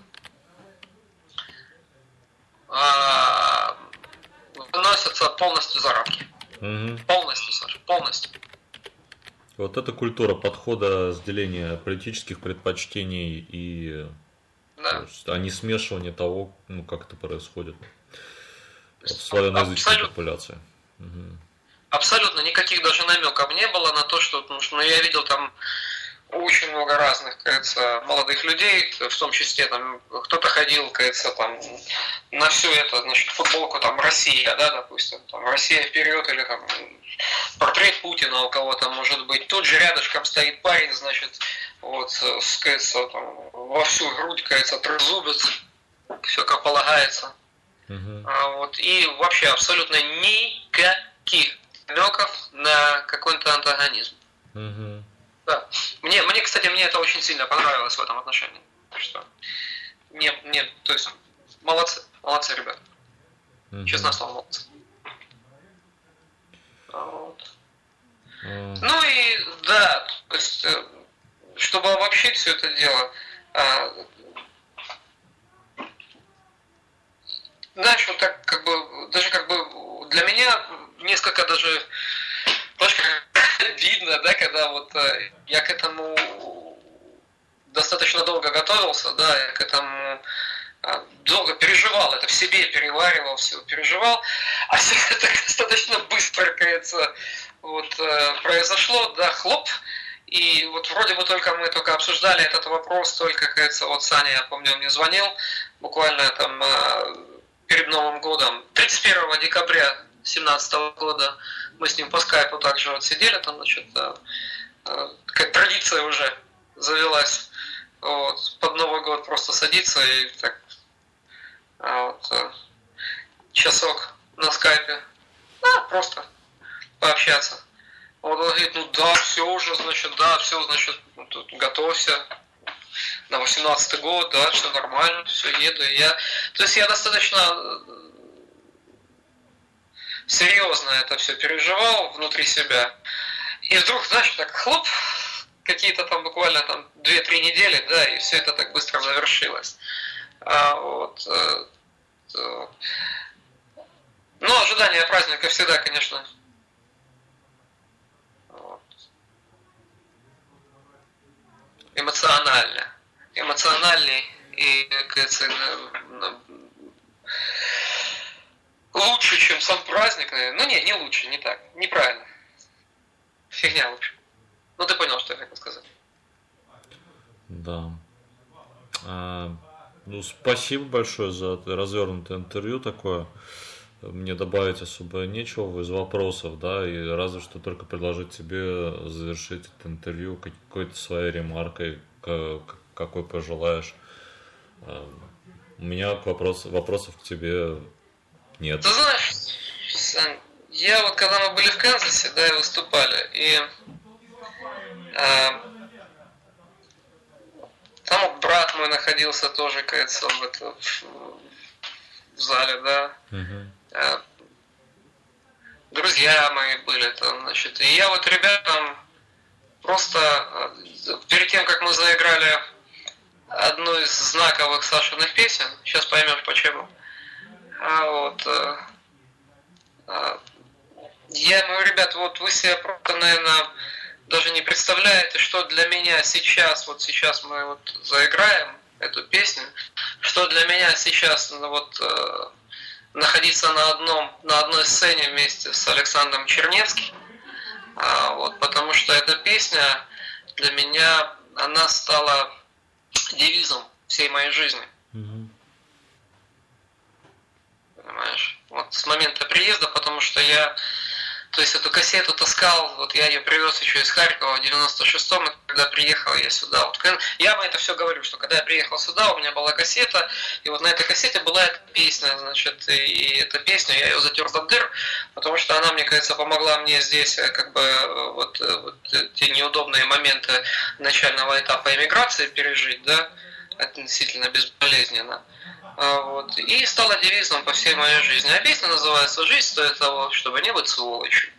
выносятся полностью за рамки. Полностью, Саша, полностью. Вот эта культура подхода разделения политических предпочтений и а не смешивания того, как это происходит в славяноязычной популяции. Абсолютно никаких даже намеков не было на то, что я видел там очень много разных, кажется, молодых людей, в том числе там кто-то ходил, кажется, там на все это, значит, футболку там Россия, да, допустим, там Россия вперед или там портрет Путина у кого-то может быть. Тут же рядышком стоит парень, значит, вот, кажется, там, во всю грудь, кажется, трезубец, все как полагается. И вообще абсолютно никаких намеков на какой-то антагонизм. Да. Мне, кстати, это очень сильно понравилось в этом отношении. Что то есть, молодцы, ребята. Честное слово, молодцы. Да, то есть, чтобы обобщить все это дело, знаешь, вот так даже для меня несколько даже видно, да, когда вот я к этому достаточно долго готовился, да, я к этому долго переживал, это в себе переваривал, все переживал, а все это достаточно быстро, кажется, вот произошло, да, хлоп, и вот вроде бы мы только обсуждали этот вопрос, только, кажется, вот Саня, я помню, мне звонил буквально там перед Новым годом, 31 декабря 2017 года, мы с ним по скайпу также вот сидели, там, значит, такая традиция уже завелась, вот, под Новый год просто садиться и так, часок на скайпе, просто пообщаться. Вот он говорит, все уже, значит, тут готовься на 18-й год, да, все нормально, все еду. То есть я достаточно серьезно это все переживал внутри себя. И вдруг, знаешь, так хлоп, какие-то там буквально там 2-3 недели, да, и все это так быстро завершилось. Ожидание праздника всегда, конечно, эмоциональный и, кажется, лучше, чем сам праздник, наверное. Ну, не лучше, не так. Неправильно. Фигня лучше. Ну, ты понял, что я хотел сказать. Да. Ну, спасибо большое за развернутое интервью такое. Мне добавить особо нечего из вопросов, да, и разве что только предложить тебе завершить это интервью какой-то своей ремаркой, какой пожелаешь. У меня вопросов к тебе нет. Ты знаешь, Сань, я вот когда мы были в Канзасе, да, и выступали, и там вот брат мой находился тоже, кажется, в зале, да. Друзья мои были там, значит. И я вот ребятам просто перед тем, как мы заиграли одну из знаковых Сашиных песен, сейчас поймешь почему. Я говорю, ребят, вот вы себе просто, наверное, даже не представляете, что для меня сейчас, вот сейчас мы вот заиграем эту песню, что для меня сейчас находиться на одной сцене вместе с Александром Чернецким, потому что эта песня для меня, она стала девизом всей моей жизни. Понимаешь? Вот с момента приезда, потому что я, то есть эту кассету таскал, вот я ее привез еще из Харькова в 96-м, и когда приехал я сюда, вот, я вам это все говорю, что когда я приехал сюда, у меня была кассета, и вот на этой кассете была эта песня, значит, и эта песня, я ее затер за дыр, потому что она, мне кажется, помогла мне здесь, как бы, вот те неудобные моменты начального этапа эмиграции пережить, да, относительно безболезненно. И стала девизом по всей моей жизни. А песня называется «Жизнь стоит того, чтобы не быть сволочью».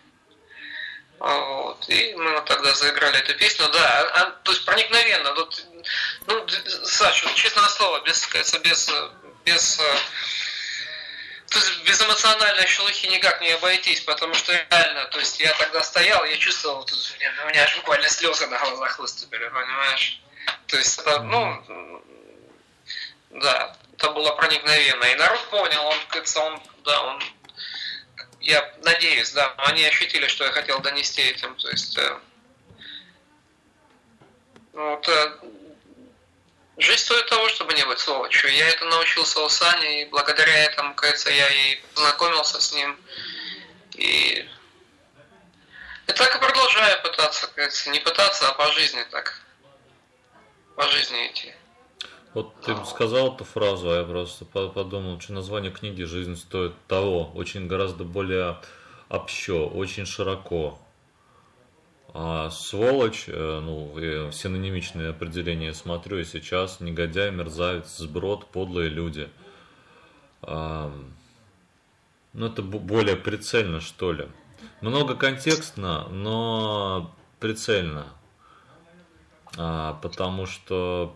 И мы вот тогда заиграли эту песню. Да, то есть проникновенно. Ну, Саша, честное слово, без эмоциональной шелухи никак не обойтись, потому что реально, то есть я тогда стоял, я чувствовал, у меня аж буквально слезы на глазах выступили, понимаешь? То есть это, да, это было проникновенно. И народ понял, я надеюсь, да, они ощутили, что я хотел донести этим. То есть, жизнь стоит того, чтобы не быть сволочью. Я это научился у Сани, и благодаря этому, кажется, я и познакомился с ним. И так и продолжаю пытаться, кажется, не пытаться, а по жизни так. По жизни идти. Вот ты сказал эту фразу, а я просто подумал, что название книги «Жизнь стоит того» очень гораздо более общо, очень широко. А сволочь, я синонимичные определения смотрю и сейчас: негодяй, мерзавец, сброд, подлые люди. Это более прицельно, что ли. Много контекстно, но прицельно. Потому что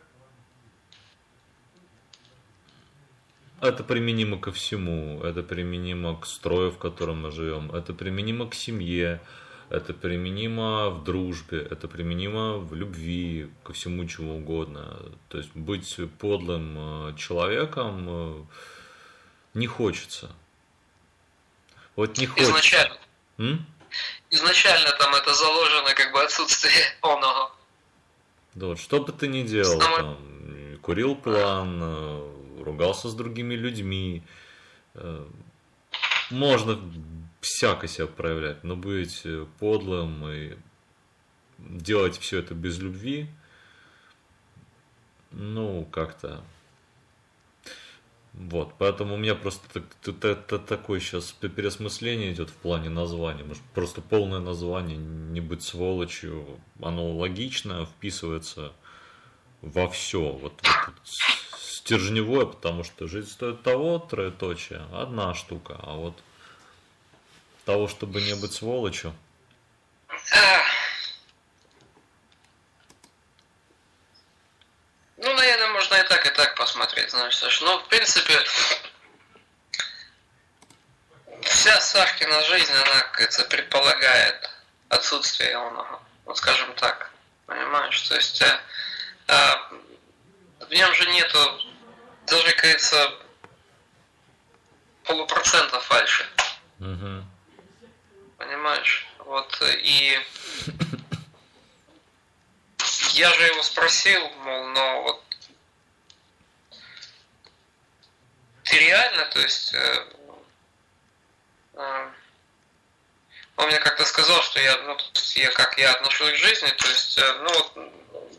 это применимо ко всему, это применимо к строю, в котором мы живем, это применимо к семье, это применимо в дружбе, это применимо в любви, ко всему чему угодно. То есть быть подлым человеком не хочется. Вот не хочется. Изначально там это заложено как бы отсутствие полного. Да, вот что бы ты ни делал, там, курил план, ругался с другими людьми, можно всяко себя проявлять, но быть подлым и делать все это без любви, как-то. Вот, поэтому у меня просто такое сейчас переосмысление идет в плане названия. Может, просто полное название «Не быть сволочью», оно логично вписывается во все. Вот стержневое, потому что жизнь стоит того, троеточие, одна штука, а вот того, чтобы не быть сволочью. Наверное, можно и так посмотреть, знаешь, Саш. В принципе, вся Сашкина жизнь, она, кажется, предполагает отсутствие оного. Вот скажем так, понимаешь? То есть в нем же нету, даже, кажется, полупроцента фальши. Угу. Понимаешь? Вот, и я же его спросил, мол, но вот ты реально, то есть он мне как-то сказал, что я, ну, как я отношусь к жизни, то есть, ну вот,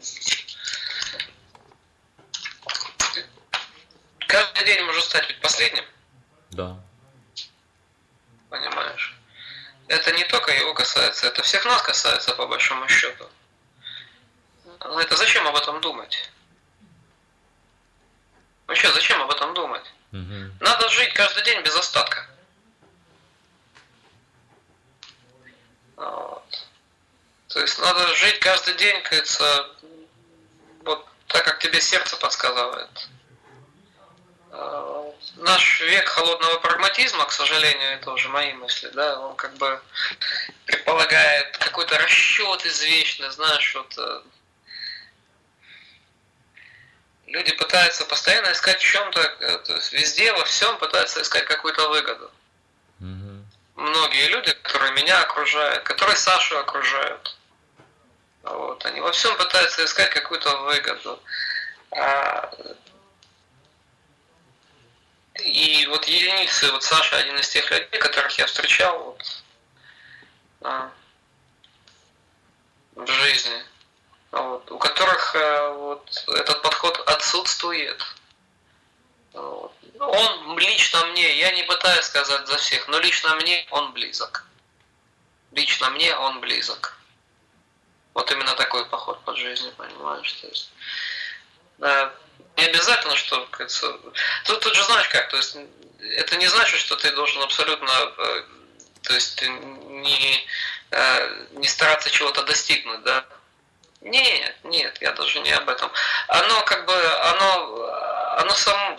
каждый день может стать ведь последним. Да. Понимаешь? Это не только его касается, это всех нас касается, по большому счету. Но это зачем об этом думать? Вообще, зачем об этом думать? Угу. Надо жить каждый день без остатка. Вот. То есть надо жить каждый день, кажется, вот так, как тебе сердце подсказывает. Наш век холодного прагматизма, к сожалению, это уже мои мысли, да, он как бы предполагает какой-то расчет извечный, знаешь, вот люди пытаются постоянно искать в чем-то, то есть везде, во всем пытаются искать какую-то выгоду. Угу. Многие люди, которые меня окружают, которые Сашу окружают, вот, они во всем пытаются искать какую-то выгоду. И вот единицы, вот Саша один из тех людей, которых я встречал вот, в жизни, вот, у которых вот, этот подход отсутствует. Вот. Он лично мне, я не пытаюсь сказать за всех, но лично мне он близок. Лично мне он близок. Вот именно такой поход по жизни, понимаешь? То есть, не обязательно, что, кажется, тут же знаешь как, то есть это не значит, что ты должен абсолютно, то есть не стараться чего-то достигнуть, да? Нет, я даже не об этом. Оно как бы, оно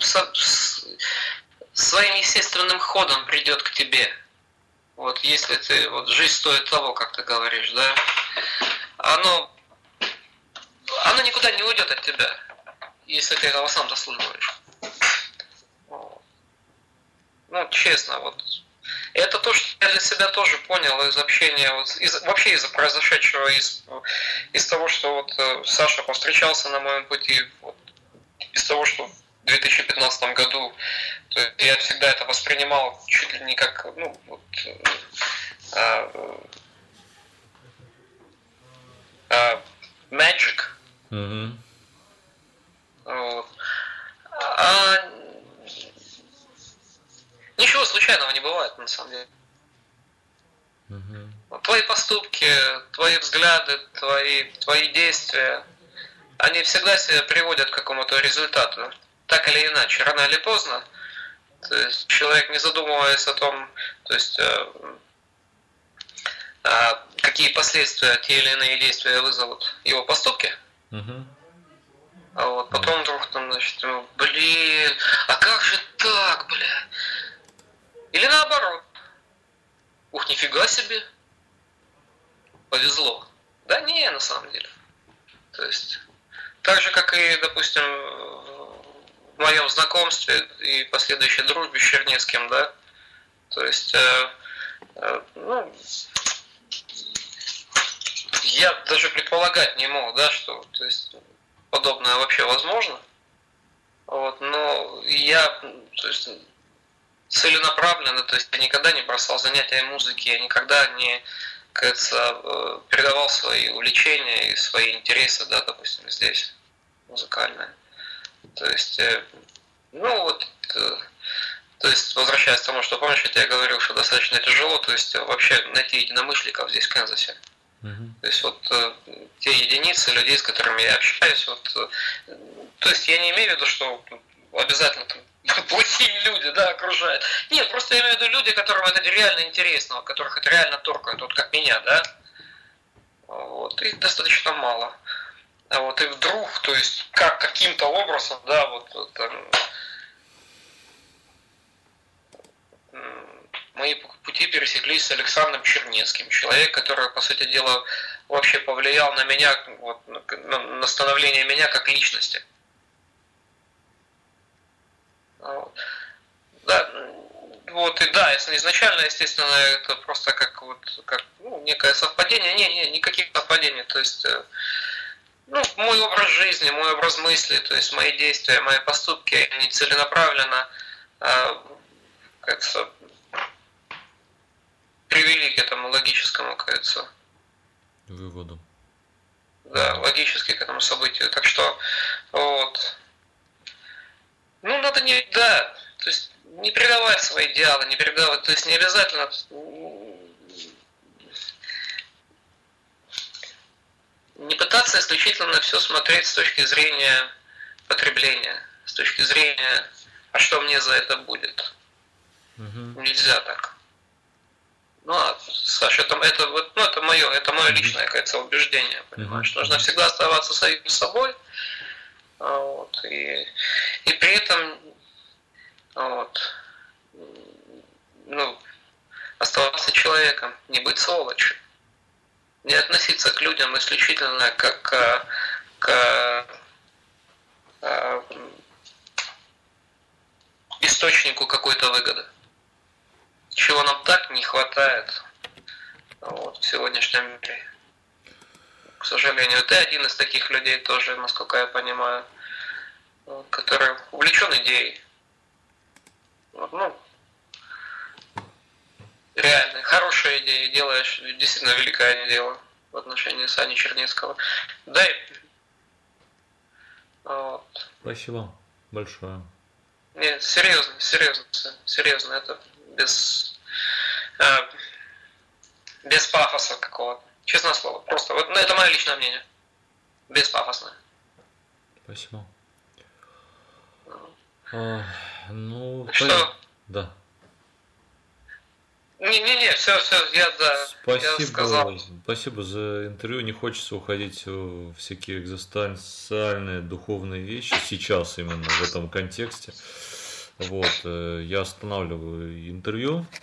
своим естественным ходом придет к тебе. Вот если ты, вот жизнь стоит того, как ты говоришь, да? Оно никуда не уйдет от тебя, если ты этого сам заслуживаешь. Ну, честно, вот. Это то, что я для себя тоже понял из общения, вот, вообще из-за произошедшего, из того, что вот Саша повстречался на моем пути, вот, из того, что в 2015 году, то есть я всегда это воспринимал чуть ли не как, ну, вот, magic. Угу. Вот. Ничего случайного не бывает, на самом деле. Угу. Твои поступки, твои взгляды, твои действия, они всегда себя приводят к какому-то результату. Так или иначе, рано или поздно. То есть человек, не задумываясь о том, то есть какие последствия те или иные действия вызовут его поступки. Угу. А вот потом вдруг там, значит, блин, а как же так, бля? Или наоборот. Ух, нифига себе. Повезло. Да не, на самом деле. То есть, так же, как и, допустим, в моем знакомстве и последующей дружбе с Чернецким, да, то есть, ну, я даже предполагать не мог, да, что, то есть, подобное вообще возможно. Вот, но я, то есть, целенаправленно, то есть я никогда не бросал занятия музыки, я никогда не, кажется, передавал свои увлечения и свои интересы, да, допустим, здесь, музыкальные. То есть, ну вот, то есть, возвращаясь к тому, что, помнишь, я тебе говорил, что достаточно тяжело, то есть, вообще найти единомышленников здесь, в Канзасе. То есть, вот, те единицы людей, с которыми я общаюсь, вот, то есть, я не имею в виду, что обязательно там плохие люди, да, окружают. Нет, просто я имею в виду люди, которым это реально интересно, которых это реально торкает, вот как меня, да. Вот, их достаточно мало. А вот и вдруг, то есть, каким-то образом, да, вот там, мои пути пересеклись с Александром Чернецким, человек, который, по сути дела, вообще повлиял на меня, вот, на становление меня как личности. Да, Вот, и да, если изначально, естественно, это просто как вот как, ну, некое совпадение. Никаких совпадений. То есть, ну, мой образ жизни, мой образ мысли, то есть мои действия, мои поступки, они целенаправленно, кажется, привели к этому логическому, кажется, выводу. да, логически к этому событию. Так что, вот. Ну, надо не, да, то есть не передавать свои идеалы, не передавать, то есть не обязательно не пытаться исключительно все смотреть с точки зрения потребления, с точки зрения, а что мне за это будет. Нельзя так. Ну, Саша, это вот, ну, это мое личное, кажется, убеждение, понимаешь. Нужно всегда оставаться самим собой, вот, и при этом, вот, ну, оставаться человеком, не быть сволочью, не относиться к людям исключительно как к источнику какой-то выгоды, чего нам так не хватает, вот, в сегодняшнем мире. К сожалению, ты один из таких людей тоже, насколько я понимаю, который увлечен идеей. Ну, реально, хорошая идея, делаешь действительно великое дело в отношении Сани Черницкого. Да и... Вот. Спасибо большое. Нет, серьезно, это без пафоса какого-то. Честное слово, просто вот, ну, это мое личное мнение. Беспафосное. Спасибо. Ну, что? Да. Не, все, я сказал. Спасибо за интервью. Не хочется уходить в всякие экзистенциальные, духовные вещи сейчас именно в этом контексте. Вот, я останавливаю интервью.